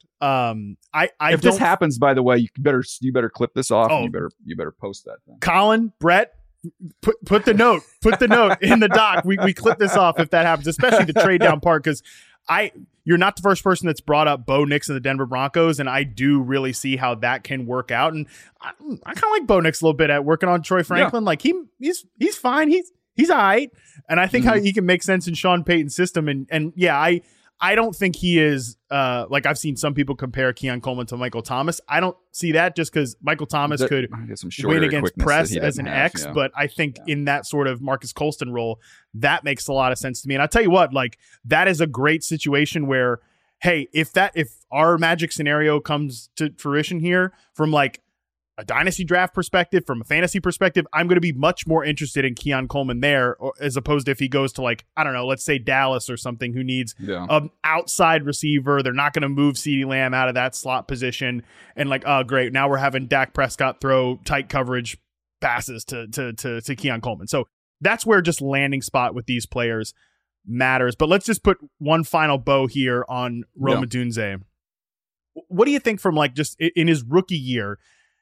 Speaker 2: If this happens, by the way, you better clip this off. And you better post that thing.
Speaker 1: Colin, Brett, put the note in the doc. We clip this off if that happens, especially the trade down part, because you're not the first person that's brought up Bo Nix and the Denver Broncos, and I do really see how that can work out. And I kind of like Bo Nix a little bit at working on Troy Franklin. Yeah. Like he's fine. He's all right. And I think how he can make sense in Sean Payton's system. And yeah, I don't think he is like I've seen some people compare Keon Coleman to Michael Thomas. I don't see that, just because Michael Thomas could win against press as an X, but I think in that sort of Marcus Colston role, that makes a lot of sense to me. And I tell you what, like that is a great situation where, hey, if our magic scenario comes to fruition here from like a dynasty draft perspective, from a fantasy perspective, I'm going to be much more interested in Keon Coleman there, as opposed to if he goes to like, I don't know, let's say Dallas or something, who needs an outside receiver. They're not going to move CeeDee Lamb out of that slot position. And like, oh, great. Now we're having Dak Prescott throw tight coverage passes to Keon Coleman. So that's where just landing spot with these players matters. But let's just put one final bow here on Rome Odunze. What do you think from like just in his rookie year?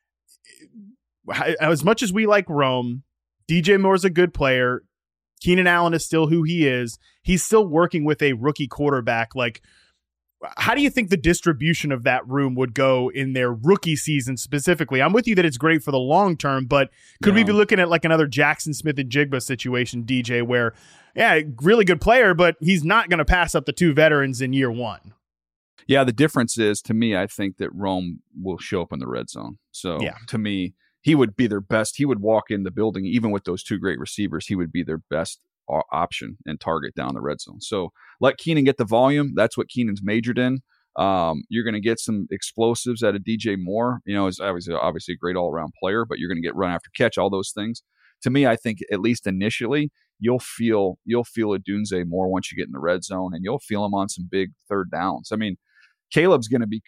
Speaker 1: As much as we like Rome, DJ Moore's a good player. Keenan Allen is still who he is. He's still working with a rookie quarterback. Like, how do you think the distribution of that room would go in their rookie season specifically? I'm with you that it's great for the long term, but could we be looking at like another Jackson Smith-Njigba situation, DJ, where, yeah, really good player, but he's not going to pass up the 2 veterans in year 1?
Speaker 2: Yeah, the difference is, to me, I think that Rome will show up in the red zone. So to me, he would be their best. He would walk in the building, even with those 2 great receivers, he would be their best option and target down the red zone. So let Keenan get the volume. That's what Keenan's majored in. You're going to get some explosives out of DJ Moore. Is obviously a great all-around player, but you're going to get run after catch, all those things. To me, I think at least initially, you'll feel Odunze more once you get in the red zone, and you'll feel him on some big third downs. I mean, Caleb's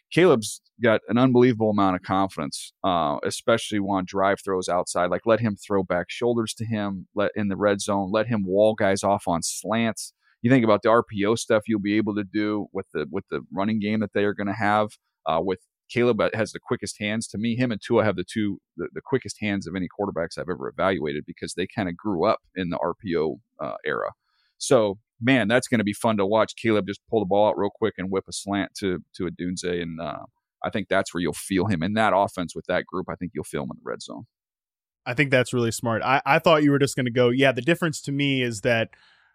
Speaker 2: got an unbelievable amount of confidence, especially on drive throws outside. Like, let him throw back shoulders to him, in the red zone, let him wall guys off on slants. You think about the RPO stuff you'll be able to do with the running game that they are going to have. With Caleb has the quickest hands. To me, him and Tua have the quickest hands of any quarterbacks I've ever evaluated, because they kind of grew up in the RPO era. So, man, that's going to be fun to watch. Caleb just pull the ball out real quick and whip a slant to Odunze, and I think that's where you'll feel him in that offense with that group. I think you'll feel him in the red zone.
Speaker 1: I think that's really smart. I thought you were just going to go, the difference to me is that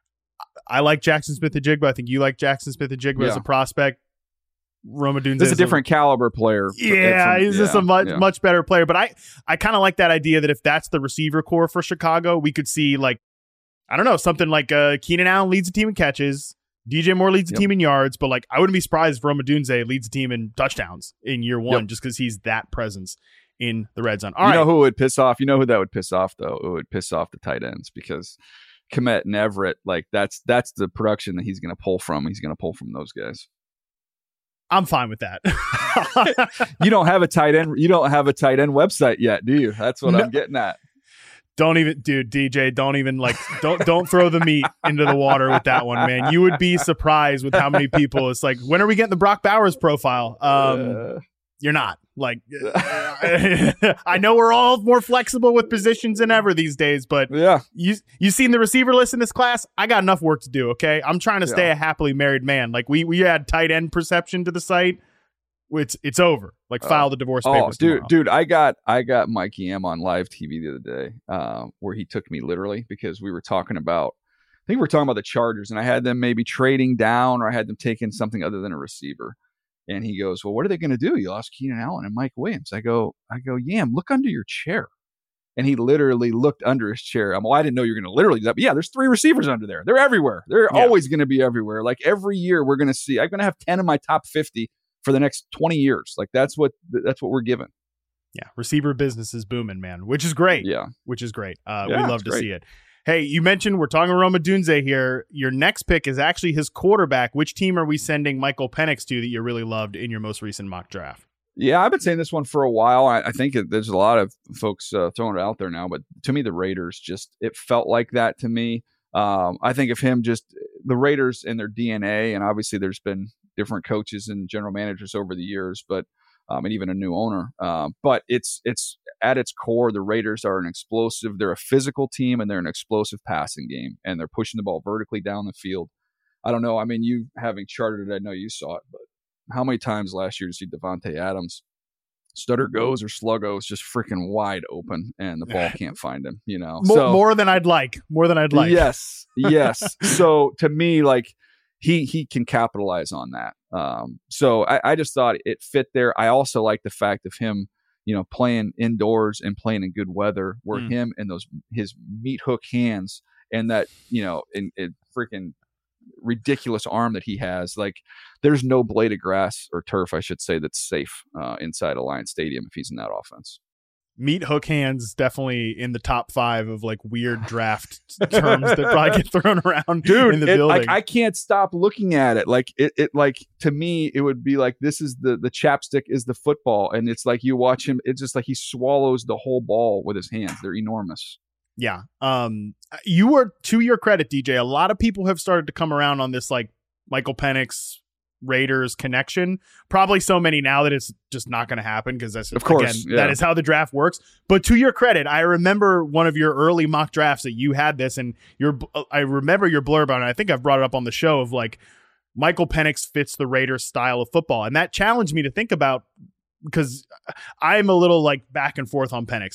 Speaker 1: I like Jackson Smith-Njigba. I think you like Jackson Smith-Njigba as a prospect. Rome Odunze
Speaker 2: is a different caliber player.
Speaker 1: Yeah, he's just a much better player. But I kind of like that idea that if that's the receiver core for Chicago, we could see, like, I don't know, something like Keenan Allen leads the team in catches, DJ Moore leads the team in yards, but like I wouldn't be surprised if Rome Odunze leads the team in touchdowns in year 1 just because he's that presence in the red zone.
Speaker 2: You know who would piss off? You know who that would piss off, though? It would piss off the tight ends, because Kmet and Everett, like that's the production that he's going to pull from. He's going to pull from those guys.
Speaker 1: I'm fine with that.
Speaker 2: You don't have a tight end. You don't have a tight end website yet, do you? That's what I'm getting at.
Speaker 1: Don't even, dude, DJ, don't even don't throw the meat into the water with that one, man. You would be surprised with how many people. It's like, when are we getting the Brock Bowers profile? You're not. Like, I know we're all more flexible with positions than ever these days, but you seen the receiver list in this class? I got enough work to do. Okay, I'm trying to stay a happily married man. Like we had tight end perception to the site. It's over. Like, file the divorce papers.
Speaker 2: Dude, I got Mikey M on live TV the other day, where he took me literally, because we were talking about, I think we were talking about the Chargers, and I had them maybe trading down, or I had them taking something other than a receiver. And he goes, "Well, what are they going to do? You lost Keenan Allen and Mike Williams." I go, Yam, look under your chair. And he literally looked under his chair. I didn't know you were going to literally do that. But yeah, there's 3 receivers under there. They're everywhere. They're always going to be everywhere. Like, every year we're going to see, I'm going to have 10 in my top 50 for the next 20 years. Like, that's what we're given.
Speaker 1: Yeah. Receiver business is booming, man, which is great.
Speaker 2: Yeah.
Speaker 1: Which is great. We love to see it. Hey, you mentioned we're talking Rome Odunze here. Your next pick is actually his quarterback. Which team are we sending Michael Penix to that you really loved in your most recent mock draft?
Speaker 2: Yeah, I've been saying this one for a while. I think there's a lot of folks throwing it out there now, but to me, the Raiders it felt like that to me. I think of him, just the Raiders and their DNA, and obviously there's been different coaches and general managers over the years, but and even a new owner. But it's at its core, the Raiders are they're a physical team, and they're an explosive passing game, and they're pushing the ball vertically down the field. I don't know. I mean, you having charted it, I know you saw it, but how many times last year did you see Devontae Adams stutter goes or sluggo is just freaking wide open, and the ball can't find him,
Speaker 1: more than I'd like.
Speaker 2: Yes. So to me, like, he can capitalize on that. So I just thought it fit there. I also like the fact of him, playing indoors and playing in good weather, where him and his meat hook hands and that, in freaking ridiculous arm that he has, like, there's no blade of grass or turf, I should say, that's safe inside Alliance Stadium if he's in that offense.
Speaker 1: Meat hook hands definitely in the top 5 of like weird draft terms that probably get thrown around, dude, in the building.
Speaker 2: Like, I can't stop looking at it. Like it like, to me, it would be like, this is the chapstick is the football, and it's like you watch him. It's just like he swallows the whole ball with his hands. They're enormous.
Speaker 1: Yeah. You were, to your credit, DJ, a lot of people have started to come around on this, like, Michael Penix Raiders connection. Probably so many now that it's just not going to happen, because that's, of course, that is how the draft works. But to your credit, I remember one of your early mock drafts that you had this, and I remember your blurb on it. I think I've brought it up on the show of, like, Michael Penix fits the Raiders style of football. And that challenged me to think about, because I'm a little like back and forth on Penix.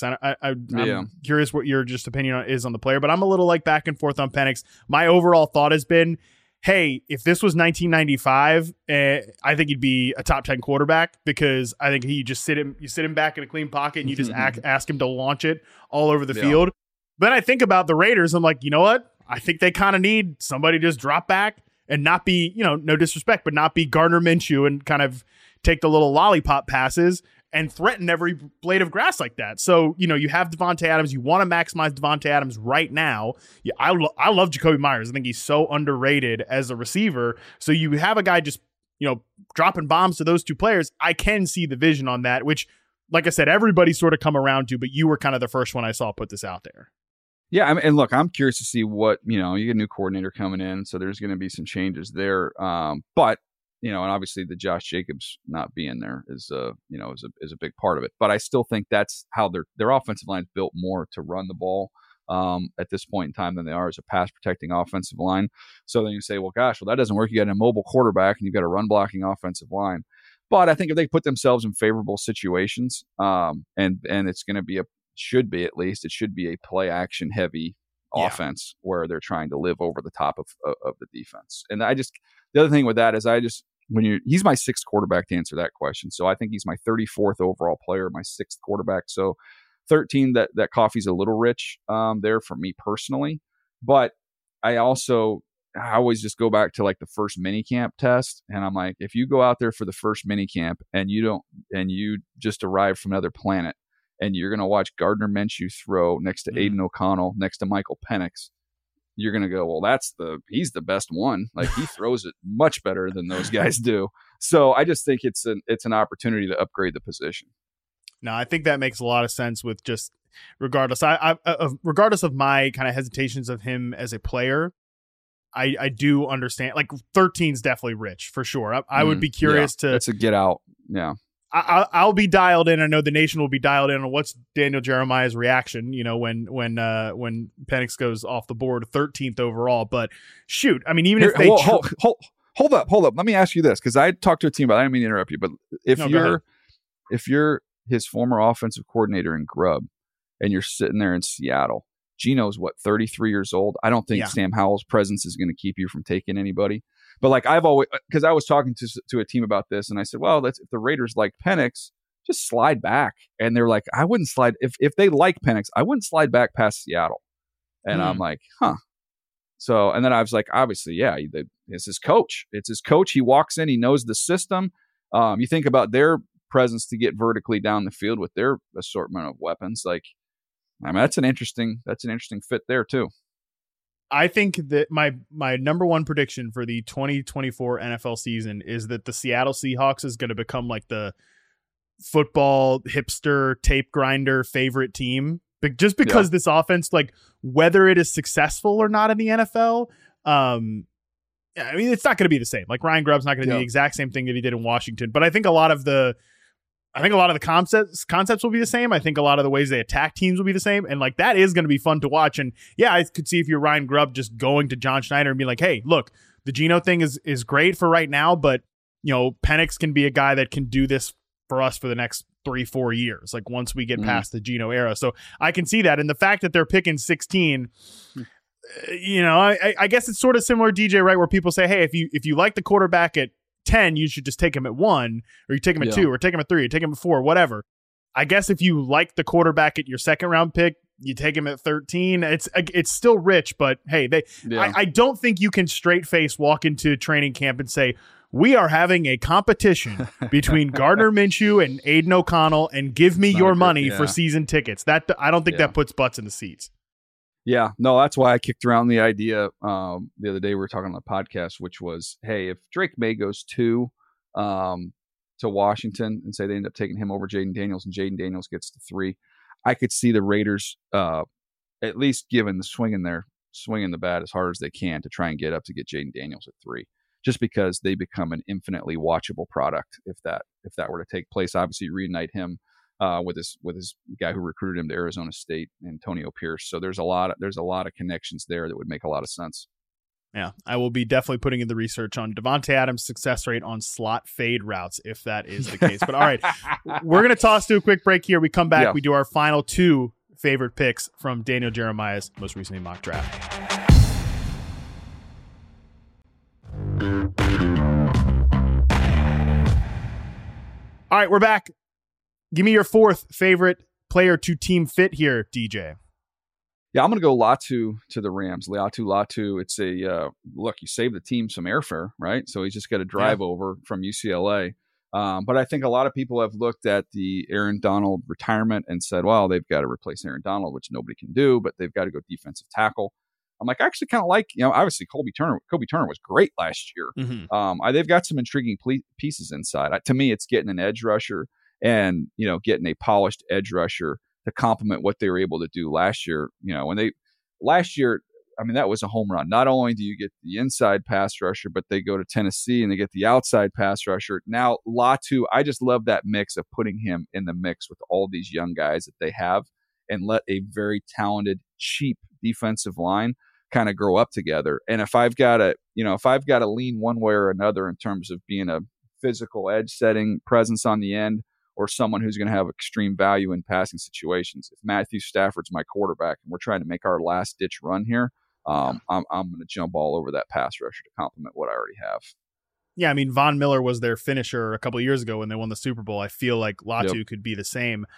Speaker 1: I'm curious what your just opinion is on the player, but I'm a little like back and forth on Penix. My overall thought has been, hey, if this was 1995, I think he'd be a top 10 quarterback, because I think you sit him back in a clean pocket and you just ask him to launch it all over the field. Then I think about the Raiders. I'm like, you know what? I think they kind of need somebody to just drop back and not be, no disrespect, but not be Gardner Minshew and kind of take the little lollipop passes and threaten every blade of grass like that. So, you have Devontae Adams. You want to maximize Devontae Adams right now. Yeah, I love Jakobi Meyers. I think he's so underrated as a receiver. So you have a guy just, dropping bombs to those two players. I can see the vision on that, which, like I said, everybody sort of come around to, but you were kind of the first one I saw put this out there.
Speaker 2: Yeah, and look, I'm curious to see what, you get a new coordinator coming in, so there's going to be some changes there. But, and obviously the Josh Jacobs not being there is a big part of it. But I still think that's how their offensive line is built more to run the ball at this point in time than they are as a pass protecting offensive line. So then you say, well, gosh, that doesn't work. You got a mobile quarterback and you've got a run blocking offensive line. But I think if they put themselves in favorable situations, and it's going to be should be a play action heavy offense where they're trying to live over the top of the defense. And the other thing with that is he's my sixth quarterback to answer that question. So I think he's my 34th overall player, my sixth quarterback. So 13, that coffee's a little rich there for me personally. But I always just go back to like the first minicamp test. And I'm like, if you go out there for the first minicamp and you just arrive from another planet, and you're going to watch Gardner Minshew throw next to Aiden O'Connell, next to Michael Penix, you're going to go, well, he's the best one. Like, he throws it much better than those guys do. So I just think it's an opportunity to upgrade the position.
Speaker 1: No, I think that makes a lot of sense with just regardless. Regardless of my kind of hesitations of him as a player, I do understand. Like, 13 is definitely rich for sure. I would be curious to.
Speaker 2: That's a get out. Yeah.
Speaker 1: I'll be dialed in. I know the nation will be dialed in on what's Daniel Jeremiah's reaction, when Penix goes off the board 13th overall. But shoot, I mean, even if they
Speaker 2: hold up. Let me ask you this, because I talked to a team about it. I didn't mean to interrupt you, but if you're his former offensive coordinator in Grubb and you're sitting there in Seattle, Gino's 33 years old. I don't think Sam Howell's presence is going to keep you from taking anybody. But like because I was talking to a team about this, and I said, well, if the Raiders like Penix, just slide back. And they're like, I wouldn't slide if they like Penix, I wouldn't slide back past Seattle. And I'm like, huh. So, and then I was like, obviously, it's his coach. It's his coach. He walks in, he knows the system. You think about their presence to get vertically down the field with their assortment of weapons. Like, I mean, that's an interesting fit there too.
Speaker 1: I think that my number one prediction for the 2024 NFL season is that the Seattle Seahawks is going to become like the football hipster tape grinder favorite team, just because this offense, like, whether it is successful or not in the NFL, I mean, it's not going to be the same. Like, Ryan Grubb's not going to do the exact same thing that he did in Washington, but I think a lot of the concepts will be the same. I think a lot of the ways they attack teams will be the same. And like, that is going to be fun to watch. And yeah, I could see if you're Ryan Grubb just going to John Schneider and be like, hey, look, the Geno thing is great for right now, but Penix can be a guy that can do this for us for the next 3-4 years. Like, once we get past the Geno era. So I can see that. And the fact that they're picking 16, I guess it's sort of similar, DJ, right? Where people say, hey, if you like the quarterback at 10, you should just take him at 1, or you take him at 2, or take him at 3, or take him at 4, whatever. I guess if you like the quarterback at your second round pick, you take him at 13. It's still rich, but hey, I don't think you can straight face walk into training camp and say, we are having a competition between Gardner Minshew and Aiden O'Connell, and give me your money for season tickets. That I don't think that puts butts in the seats.
Speaker 2: Yeah, no, that's why I kicked around the idea the other day. We were talking on the podcast, which was, hey, if Drake May goes to Washington and say they end up taking him over Jaden Daniels, and Jaden Daniels gets to 3, I could see the Raiders at least swinging the bat as hard as they can to try and get Jaden Daniels at 3, just because they become an infinitely watchable product if that were to take place. Obviously, reunite him with his guy who recruited him to Arizona State, Antonio Pierce. So there's a lot of connections there that would make a lot of sense.
Speaker 1: Yeah, I will be definitely putting in the research on Davante Adams' success rate on slot fade routes, if that is the case. But all right, we're going to toss to a quick break here. We come back,
Speaker 2: Yeah.
Speaker 1: we do our final 2 favorite picks from Daniel Jeremiah's most recent mock draft. All right, we're back. Give me your 4th favorite player to team fit here, DJ.
Speaker 2: Yeah, I'm going to go Latu to the Rams. Latu. It's a look. You save the team some airfare, right? So he's just got to drive over from UCLA. But I think a lot of people have looked at the Aaron Donald retirement and said, well, they've got to replace Aaron Donald, which nobody can do, but they've got to go defensive tackle. I'm like, I actually kind of like, obviously Kobe Turner was great last year.
Speaker 1: Mm-hmm.
Speaker 2: They've got some intriguing pieces inside. To me, it's getting an edge rusher and, getting a polished edge rusher to complement what they were able to do last year. Last year, that was a home run. Not only do you get the inside pass rusher, but they go to Tennessee and they get the outside pass rusher. Now, Latu, I just love that mix of putting him in the mix with all these young guys that they have and let a very talented, cheap defensive line kind of grow up together. And if I've got to lean one way or another in terms of being a physical edge setting presence on the end, or someone who's going to have extreme value in passing situations. If Matthew Stafford's my quarterback and we're trying to make our last ditch run here, I'm going to jump all over that pass rusher to complement what I already have.
Speaker 1: Yeah, Von Miller was their finisher a couple of years ago when they won the Super Bowl. I feel like Latu could be the same.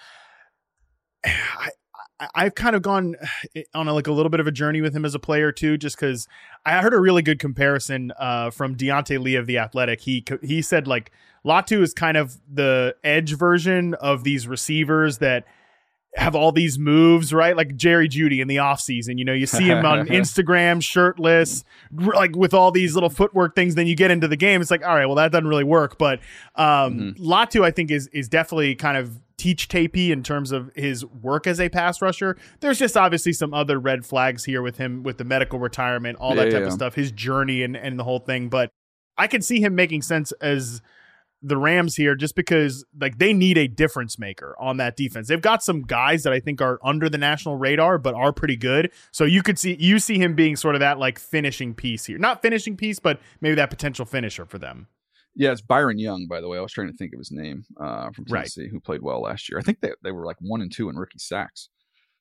Speaker 1: I've kind of gone on a little bit of a journey with him as a player too, just because I heard a really good comparison from Deontay Lee of The Athletic. He said Latu is kind of the edge version of these receivers that have all these moves, right? Like Jerry Jeudy in the offseason. You see him on Instagram shirtless, with all these little footwork things. Then you get into the game, it's like, all right, well, that doesn't really work. But Latu, I think, is definitely kind of teach tapey in terms of his work as a pass rusher. There's just obviously some other red flags here with him, with the medical retirement, all that type of stuff, his journey and the whole thing. But I can see him making sense as the Rams here, just because they need a difference maker on that defense. They've got some guys that I think are under the national radar, but are pretty good. So you see him being sort of that finishing piece here, not finishing piece, but maybe that potential finisher for them.
Speaker 2: Yeah, it's Byron Young, by the way. I was trying to think of his name from Tennessee, who played well last year. I think they were 1 and 2 in rookie sacks.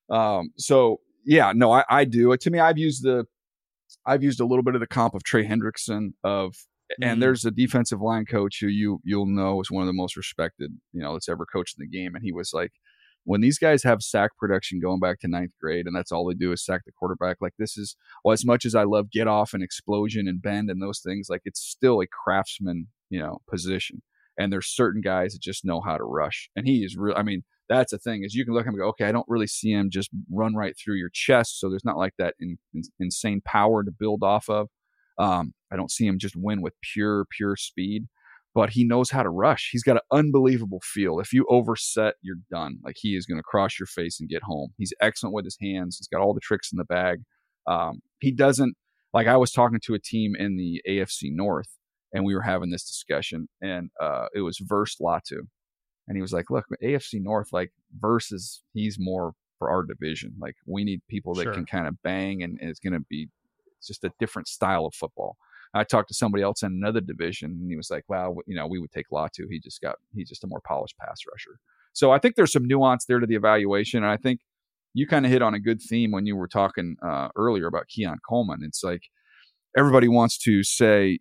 Speaker 2: So yeah, no, I do. To me, I've used a little bit of the comp of Trey Hendrickson and there's a defensive line coach who you'll know is one of the most respected, that's ever coached in the game. And he was like, when these guys have sack production going back to 9th grade, and that's all they do is sack the quarterback, this is, as much as I love get off and explosion and bend and those things, it's still a craftsman, position. And there's certain guys that just know how to rush. And he is real. That's the thing, is you can look at him and go, okay, I don't really see him just run right through your chest. So there's not that insane power to build off of. I don't see him just win with pure speed, but he knows how to rush. He's got an unbelievable feel. If you overset, you're done. He is going to cross your face and get home. He's excellent with his hands. He's got all the tricks in the bag. He doesn't, I was talking to a team in the AFC North and we were having this discussion, and it was Verse Latu. And he was like, look, AFC North, versus he's more for our division. We need people that can kind of bang, and it's going to be just a different style of football. I talked to somebody else in another division, and he was like, well, we would take Latu. He's just a more polished pass rusher. So I think there's some nuance there to the evaluation. And I think you kind of hit on a good theme when you were talking earlier about Keon Coleman. It's everybody wants to say,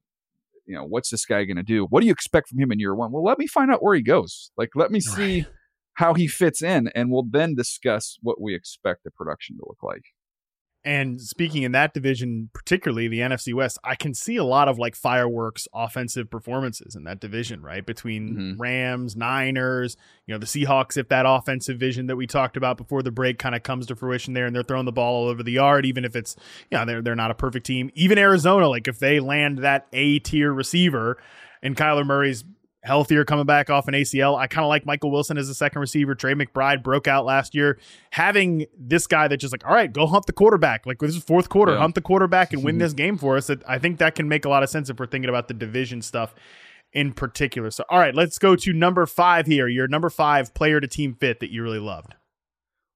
Speaker 2: what's this guy going to do? What do you expect from him in year one? Well, let me find out where he goes. Let me see how he fits in, and we'll then discuss what we expect the production to look like.
Speaker 1: And speaking in that division, particularly the NFC West, I can see a lot of fireworks offensive performances in that division, right? Between Rams, Niners, the Seahawks, if that offensive vision that we talked about before the break kind of comes to fruition there, and they're throwing the ball all over the yard, even if it's, they're not a perfect team. Even Arizona, if they land that A-tier receiver and Kyler Murray's healthier coming back off an ACL. I kind of like Michael Wilson as a second receiver. Trey McBride broke out last year. Having this guy that just all right, go hunt the quarterback. This is fourth quarter, hunt the quarterback and win this game for us. I think that can make a lot of sense if we're thinking about the division stuff in particular. So, all right, let's go to number 5 here. Your number 5 player to team fit that you really loved.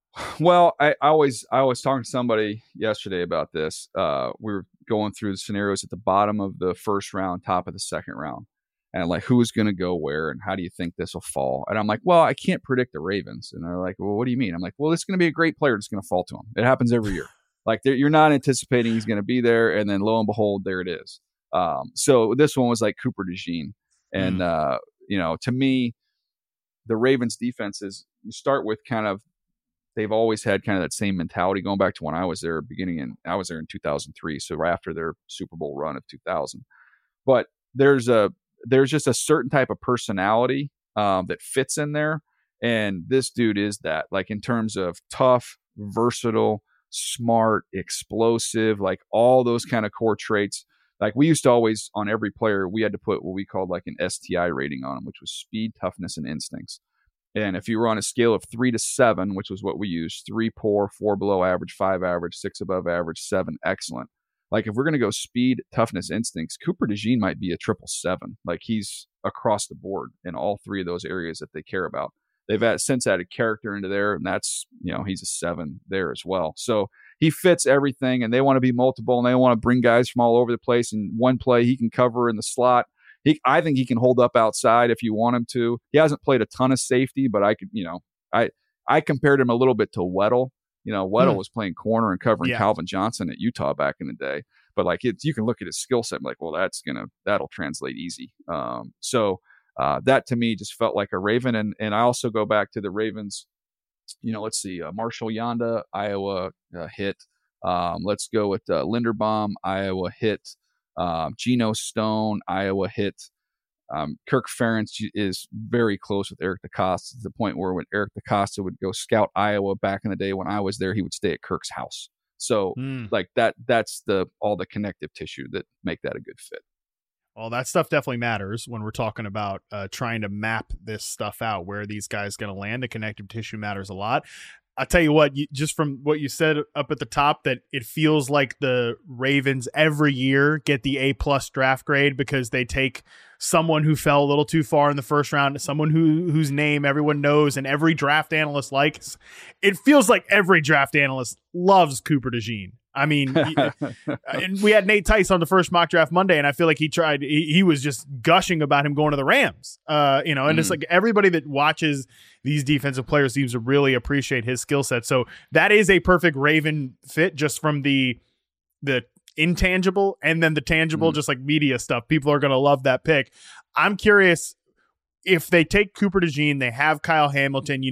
Speaker 2: Well, I was talking to somebody yesterday about this. We were going through the scenarios at the bottom of the first round, top of the second round, and like who's going to go where and how do you think this will fall? And I'm like, well, I can't predict the Ravens. And they're like, well, what do you mean? I'm like, well, it's going to be a great player that's going to fall to him. It happens every year. Like you're not anticipating he's going to be there, and then lo and behold, there it is. So this one was like Cooper DeJean, and to me, the Ravens defenses, you start with kind of, they've always had kind of that same mentality going back to when I was there I was there in 2003. So right after their Super Bowl run of 2000, but there's just a certain type of personality that fits in there. And this dude is that, like, in terms of tough, versatile, smart, explosive, like all those kind of core traits. Like we used to always, on every player, we had to put what we called like an STI rating on them, which was speed, toughness, and instincts. And if you were on a scale of 3 to 7, which was what we used, 3 poor, 4 below average, 5 average, 6 above average, 7 excellent. Like if we're going to go speed, toughness, instincts, Cooper DeJean might be a 777. Like he's across the board in all three of those areas that they care about. They've since added character into there, and that's, he's a 7 there as well. So he fits everything, and they want to be multiple, and they want to bring guys from all over the place. And one play he can cover in the slot. I think he can hold up outside if you want him to. He hasn't played a ton of safety, but I compared him a little bit to Weddle. Weddle was playing corner and covering Calvin Johnson at Utah back in the day. But like you can look at his skill set and be like, well, that'll translate easy. That to me just felt like a Raven. And I also go back to the Ravens. Let's see, Marshall Yanda, Iowa hit. Let's go with Linderbaum, Iowa hit. Geno Stone, Iowa hit. Kirk Ferentz is very close with Eric DeCosta, to the point where when Eric DeCosta would go scout Iowa back in the day when I was there, he would stay at Kirk's house. So like that's all the connective tissue that make that a good fit.
Speaker 1: Well, that stuff definitely matters when we're talking about trying to map this stuff out, where these guys going to land. The connective tissue matters a lot. I'll tell you what, just from what you said up at the top, that it feels like the Ravens every year get the A+ draft grade because they take someone who fell a little too far in the first round, someone whose name everyone knows and every draft analyst likes. It feels like every draft analyst loves Cooper DeJean. I mean, and we had Nate Tice on the first mock draft Monday, and I feel like he was just gushing about him going to the Rams. And it's like everybody that watches these defensive players seems to really appreciate his skill set. So that is a perfect Raven fit, just from the intangible and then the tangible, just like media stuff. People are going to love that pick. I'm curious if they take Cooper DeJean, they have Kyle Hamilton,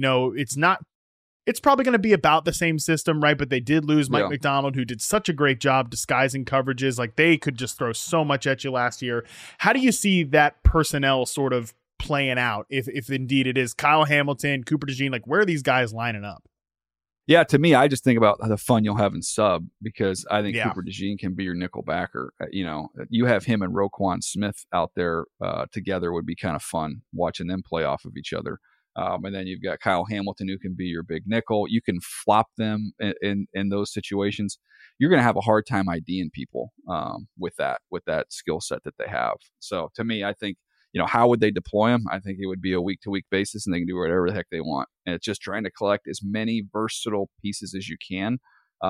Speaker 1: it's probably going to be about the same system, right? But they did lose Mike McDonald, who did such a great job disguising coverages. Like they could just throw so much at you last year. How do you see that personnel sort of playing out if indeed it is Kyle Hamilton, Cooper DeJean? Like where are these guys lining up?
Speaker 2: Yeah, to me, I just think about the fun you'll have in sub, because I think Cooper DeJean can be your nickel backer. You have him and Roquan Smith out there together would be kind of fun watching them play off of each other. And then you've got Kyle Hamilton, who can be your big nickel. You can flop them in those situations. You're going to have a hard time IDing people with that skill set that they have. So to me, I think, how would they deploy them? I think it would be a week-to-week basis, and they can do whatever the heck they want. And it's just trying to collect as many versatile pieces as you can.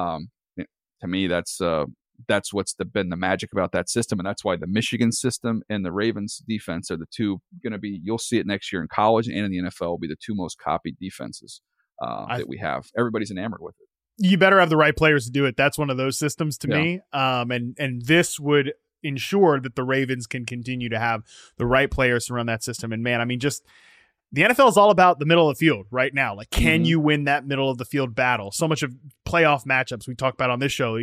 Speaker 2: To me, that's what's been the magic about that system. And that's why the Michigan system and the Ravens defense are the two going to be, you'll see it next year in college and in the NFL, will be the two most copied defenses that we have. Everybody's enamored with it.
Speaker 1: You better have the right players to do it. That's one of those systems to me. And this would ensure that the Ravens can continue to have the right players to run that system. And man, I mean, just the NFL is all about the middle of the field right now. Like, can you win that middle of the field battle? So much of playoff matchups we talk about on this show,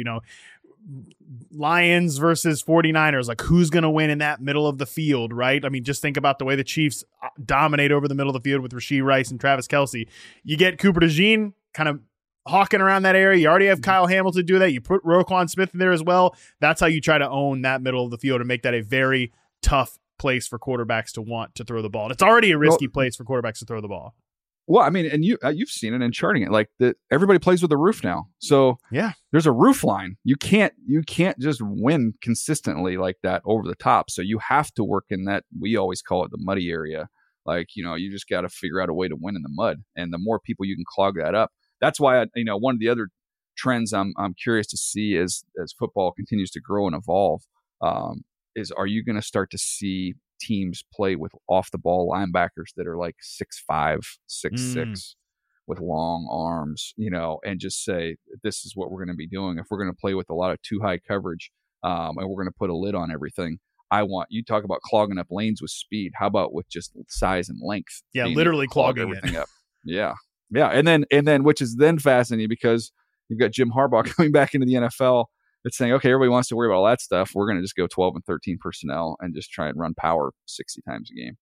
Speaker 1: Lions versus 49ers, like who's going to win in that middle of the field, right? I mean, just think about the way the Chiefs dominate over the middle of the field with Rashee Rice and Travis Kelce. You get Cooper DeJean kind of hawking around that area. You already have Kyle Hamilton do that. You put Roquan Smith in there as well. That's how you try to own that middle of the field and make that a very tough place for quarterbacks to want to throw the ball. And it's already a risky place for quarterbacks to throw the ball.
Speaker 2: Well, I mean, and you've seen it in charting it. Like everybody plays with a roof now, so there's a roof line. You can't just win consistently like that over the top. So you have to work in that. We always call it the muddy area. Like you just got to figure out a way to win in the mud. And the more people you can clog that up, that's why one of the other trends I'm curious to see as football continues to grow and evolve is, are you going to start to see teams play with off the ball linebackers that are like 6'5", 6'6", with long arms, and just say, this is what we're going to be doing. If we're going to play with a lot of too high coverage, and we're going to put a lid on everything, I want you talk about clogging up lanes with speed. How about with just size and length?
Speaker 1: Yeah, literally clogging
Speaker 2: everything up. Yeah. And then, which is then fascinating because you've got Jim Harbaugh coming back into the NFL. It's saying, okay, everybody wants to worry about all that stuff. We're going to just go 12 and 13 personnel and just try and run power 60 times a game.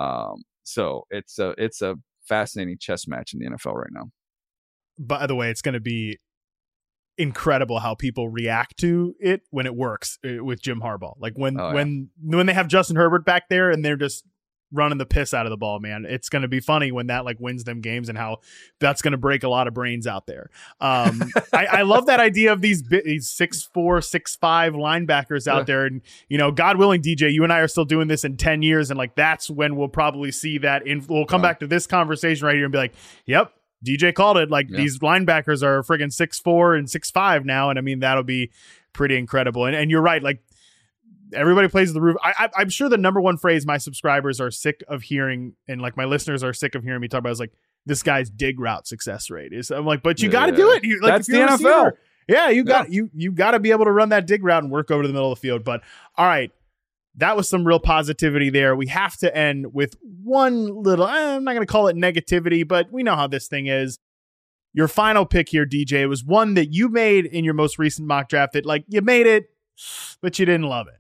Speaker 2: So it's a fascinating chess match in the NFL right now.
Speaker 1: By the way, it's going to be incredible how people react to it when it works with Jim Harbaugh. Like when they have Justin Herbert back there and they're just running the piss out of the ball, man. It's going to be funny when that like wins them games, and how that's going to break a lot of brains out there. I love that idea of these 6'4", 6'5" linebackers out there. And, God willing, DJ, you and I are still doing this in 10 years. And like, that's when we'll probably see that. We'll come back to this conversation right here and be like, yep, DJ called it. Like these linebackers are friggin' 6'4" and 6'5" now. And I mean, that'll be pretty incredible. And you're right. Like, everybody plays the roof. I'm sure the number one phrase my subscribers are sick of hearing, and like my listeners are sick of hearing me talk about, is like, this guy's dig route success rate. I'm like, but you got to do it.
Speaker 2: That's the NFL.
Speaker 1: Yeah, you got to be able to run that dig route and work over to the middle of the field. But all right, that was some real positivity there. We have to end with one little, I'm not going to call it negativity, but we know how this thing is. Your final pick here, DJ, was one that you made in your most recent mock draft that like you made it, but you didn't love it.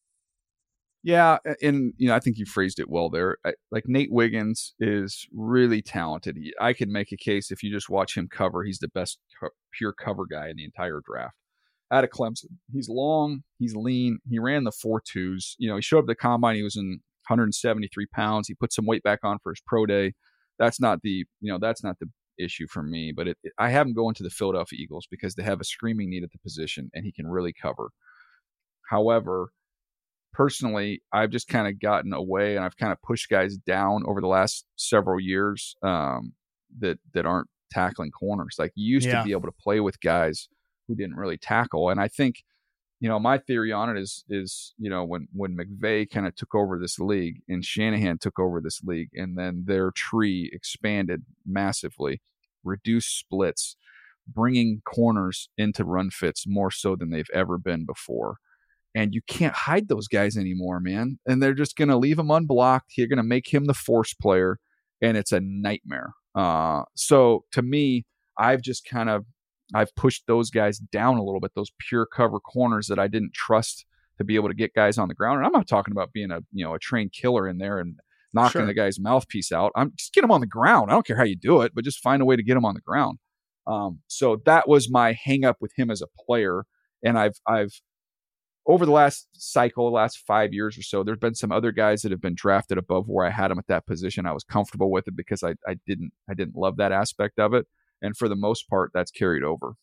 Speaker 2: Yeah, and I think you phrased it well there. Like Nate Wiggins is really talented. I could make a case if you just watch him cover, he's the best pure cover guy in the entire draft. Out of Clemson, he's long, he's lean, he ran the 4.2s. He showed up at the combine, he was in 173 pounds. He put some weight back on for his pro day. That's not the issue for me. But I have him going to the Philadelphia Eagles because they have a screaming need at the position, and he can really cover. However, personally, I've just kind of gotten away, and I've kind of pushed guys down over the last several years that aren't tackling corners. Like, you used to be able to play with guys who didn't really tackle. And I think, my theory on it is when McVay kind of took over this league and Shanahan took over this league, and then their tree expanded massively, reduced splits, bringing corners into run fits more so than they've ever been before. And you can't hide those guys anymore, man. And they're just going to leave him unblocked. You're going to make him the force player, and it's a nightmare. So to me, I've pushed those guys down a little bit, those pure cover corners that I didn't trust to be able to get guys on the ground. And I'm not talking about being a trained killer in there and knocking the guy's mouthpiece out. I'm just get him on the ground. I don't care how you do it, but just find a way to get him on the ground. So that was my hang up with him as a player. And I've over the last 5 years or so, there's been some other guys that have been drafted above where I had them at that position. I was comfortable with it because I didn't love that aspect of it. And for the most part, that's carried over.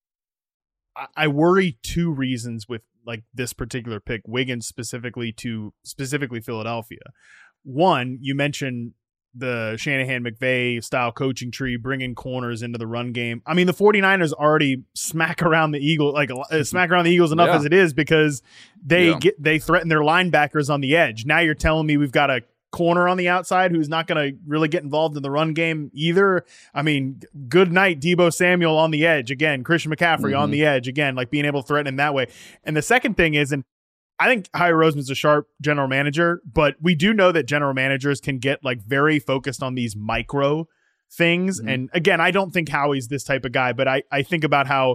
Speaker 1: I worry two reasons with like this particular pick, Wiggins specifically Philadelphia. One, you mentioned the Shanahan McVay style coaching tree, bringing corners into the run game. I mean, the 49ers already smack around the Eagles enough as it is, because they threaten their linebackers on the edge. Now you're telling me we've got a corner on the outside who's not going to really get involved in the run game either. I mean, good night, Deebo Samuel on the edge again, Christian McCaffrey on the edge again, like being able to threaten him that way. And the second thing is, and I think Howie Roseman's a sharp general manager, but we do know that general managers can get like very focused on these micro things. And again, I don't think Howie's this type of guy, but I think about how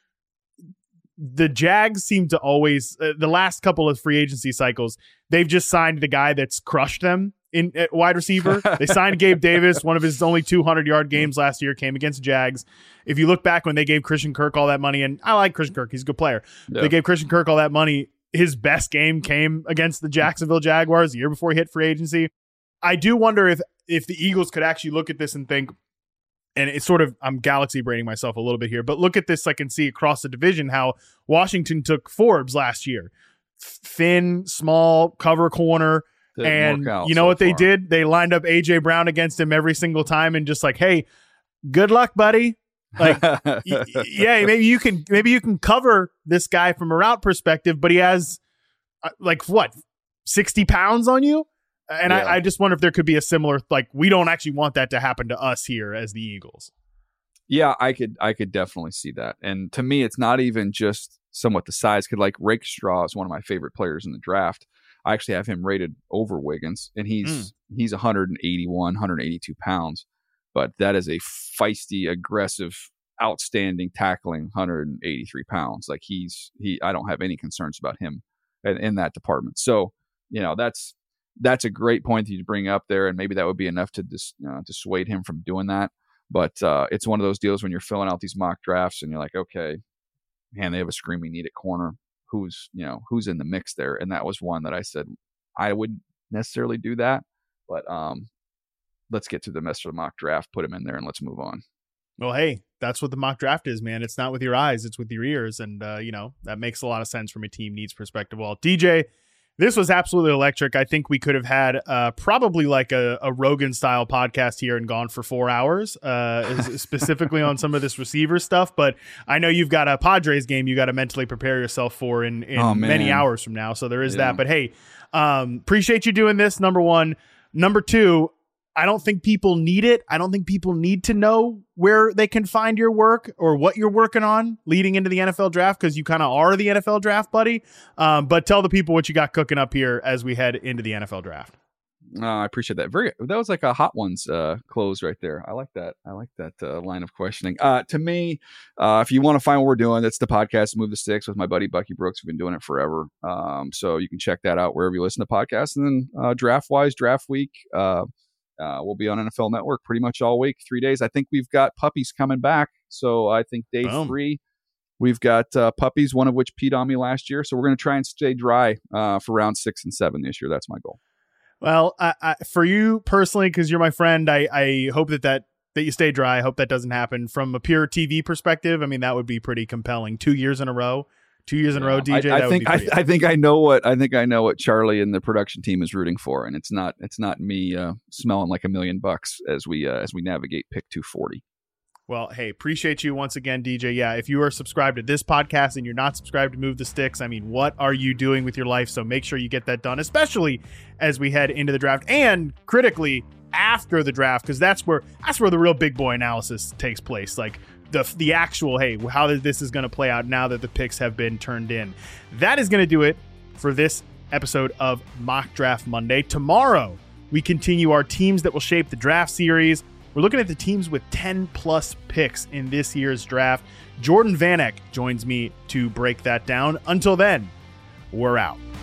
Speaker 1: the Jags seem to always, the last couple of free agency cycles, they've just signed the guy that's crushed them at wide receiver. They signed Gabe Davis. One of his only 200-yard games last year came against the Jags. If you look back when they gave Christian Kirk all that money, and I like Christian Kirk, he's a good player. Yeah. They gave Christian Kirk all that money. His best game came against the Jacksonville Jaguars the year before he hit free agency. I do wonder if the Eagles could actually look at this and think, and it's sort of, I'm galaxy braining myself a little bit here, but look at this, I can see across the division how Washington took Forbes last year. Thin, small, cover corner. And you know what they did? They lined up A.J. Brown against him every single time and just like, hey, good luck, buddy. Like, yeah, maybe you can cover this guy from a route perspective, but he has 60 pounds on you. And yeah. I just wonder if there could be a similar, like, we don't actually want that to happen to us here as the Eagles.
Speaker 2: Yeah, I could definitely see that. And to me, it's not even just somewhat the size. Because like Rakestraw is one of my favorite players in the draft. I actually have him rated over Wiggins, and he's 181, 182 pounds. But that is a feisty, aggressive, outstanding tackling 183 pounds. Like I don't have any concerns about him in that department. So, that's a great point that you bring up there, and maybe that would be enough to dissuade him from doing that. But it's one of those deals when you're filling out these mock drafts and you're like, okay, man, they have a screaming need at corner. Who's in the mix there? And that was one that I said I wouldn't necessarily do that, but let's get to the rest of the mock draft, put him in there, and let's move on.
Speaker 1: Well, hey, that's what the mock draft is, man. It's not with your eyes, it's with your ears, and that makes a lot of sense from a team needs perspective. Well, DJ, this was absolutely electric. I think we could have had probably like a Rogan style podcast here and gone for 4 hours, specifically on some of this receiver stuff. But I know you've got a Padres game you got to mentally prepare yourself for in many hours from now. So there is that. But hey, appreciate you doing this. Number one. Number two, I don't think people need it. I don't think people need to know where they can find your work or what you're working on leading into the NFL draft, because you kind of are the NFL draft, buddy. But tell the people what you got cooking up here as we head into the NFL draft.
Speaker 2: I appreciate that. That was like a Hot Ones close right there. I like that. Line of questioning. To me, if you want to find what we're doing, that's the podcast Move the Sticks with my buddy Bucky Brooks. We've been doing it forever. So you can check that out wherever you listen to podcasts. And then draft week. We'll be on NFL Network pretty much all week, 3 days. I think we've got puppies coming back. So I think day 3, we've got puppies, one of which peed on me last year. So we're going to try and stay dry for round 6 and 7 this year. That's my goal.
Speaker 1: Well, for you personally, because you're my friend, I hope that you stay dry. I hope that doesn't happen. From a pure TV perspective, I mean, that would be pretty compelling. 2 years in a row. 2 years in a row, DJ.
Speaker 2: I think I know what Charlie and the production team is rooting for, and it's not me smelling like $1 million as we navigate pick 240.
Speaker 1: Well, hey, appreciate you once again, DJ. Yeah, if you are subscribed to this podcast and you're not subscribed to Move the Sticks, I mean, what are you doing with your life? So make sure you get that done, especially as we head into the draft, and critically after the draft, because that's where the real big boy analysis takes place. Like the actual, hey, how this is going to play out now that the picks have been turned in. That is going to do it for this episode of Mock Draft Monday. Tomorrow, we continue our teams that will shape the draft series. We're looking at the teams with 10 plus picks in this year's draft. Jordan Vanek joins me to break that down. Until then, we're out.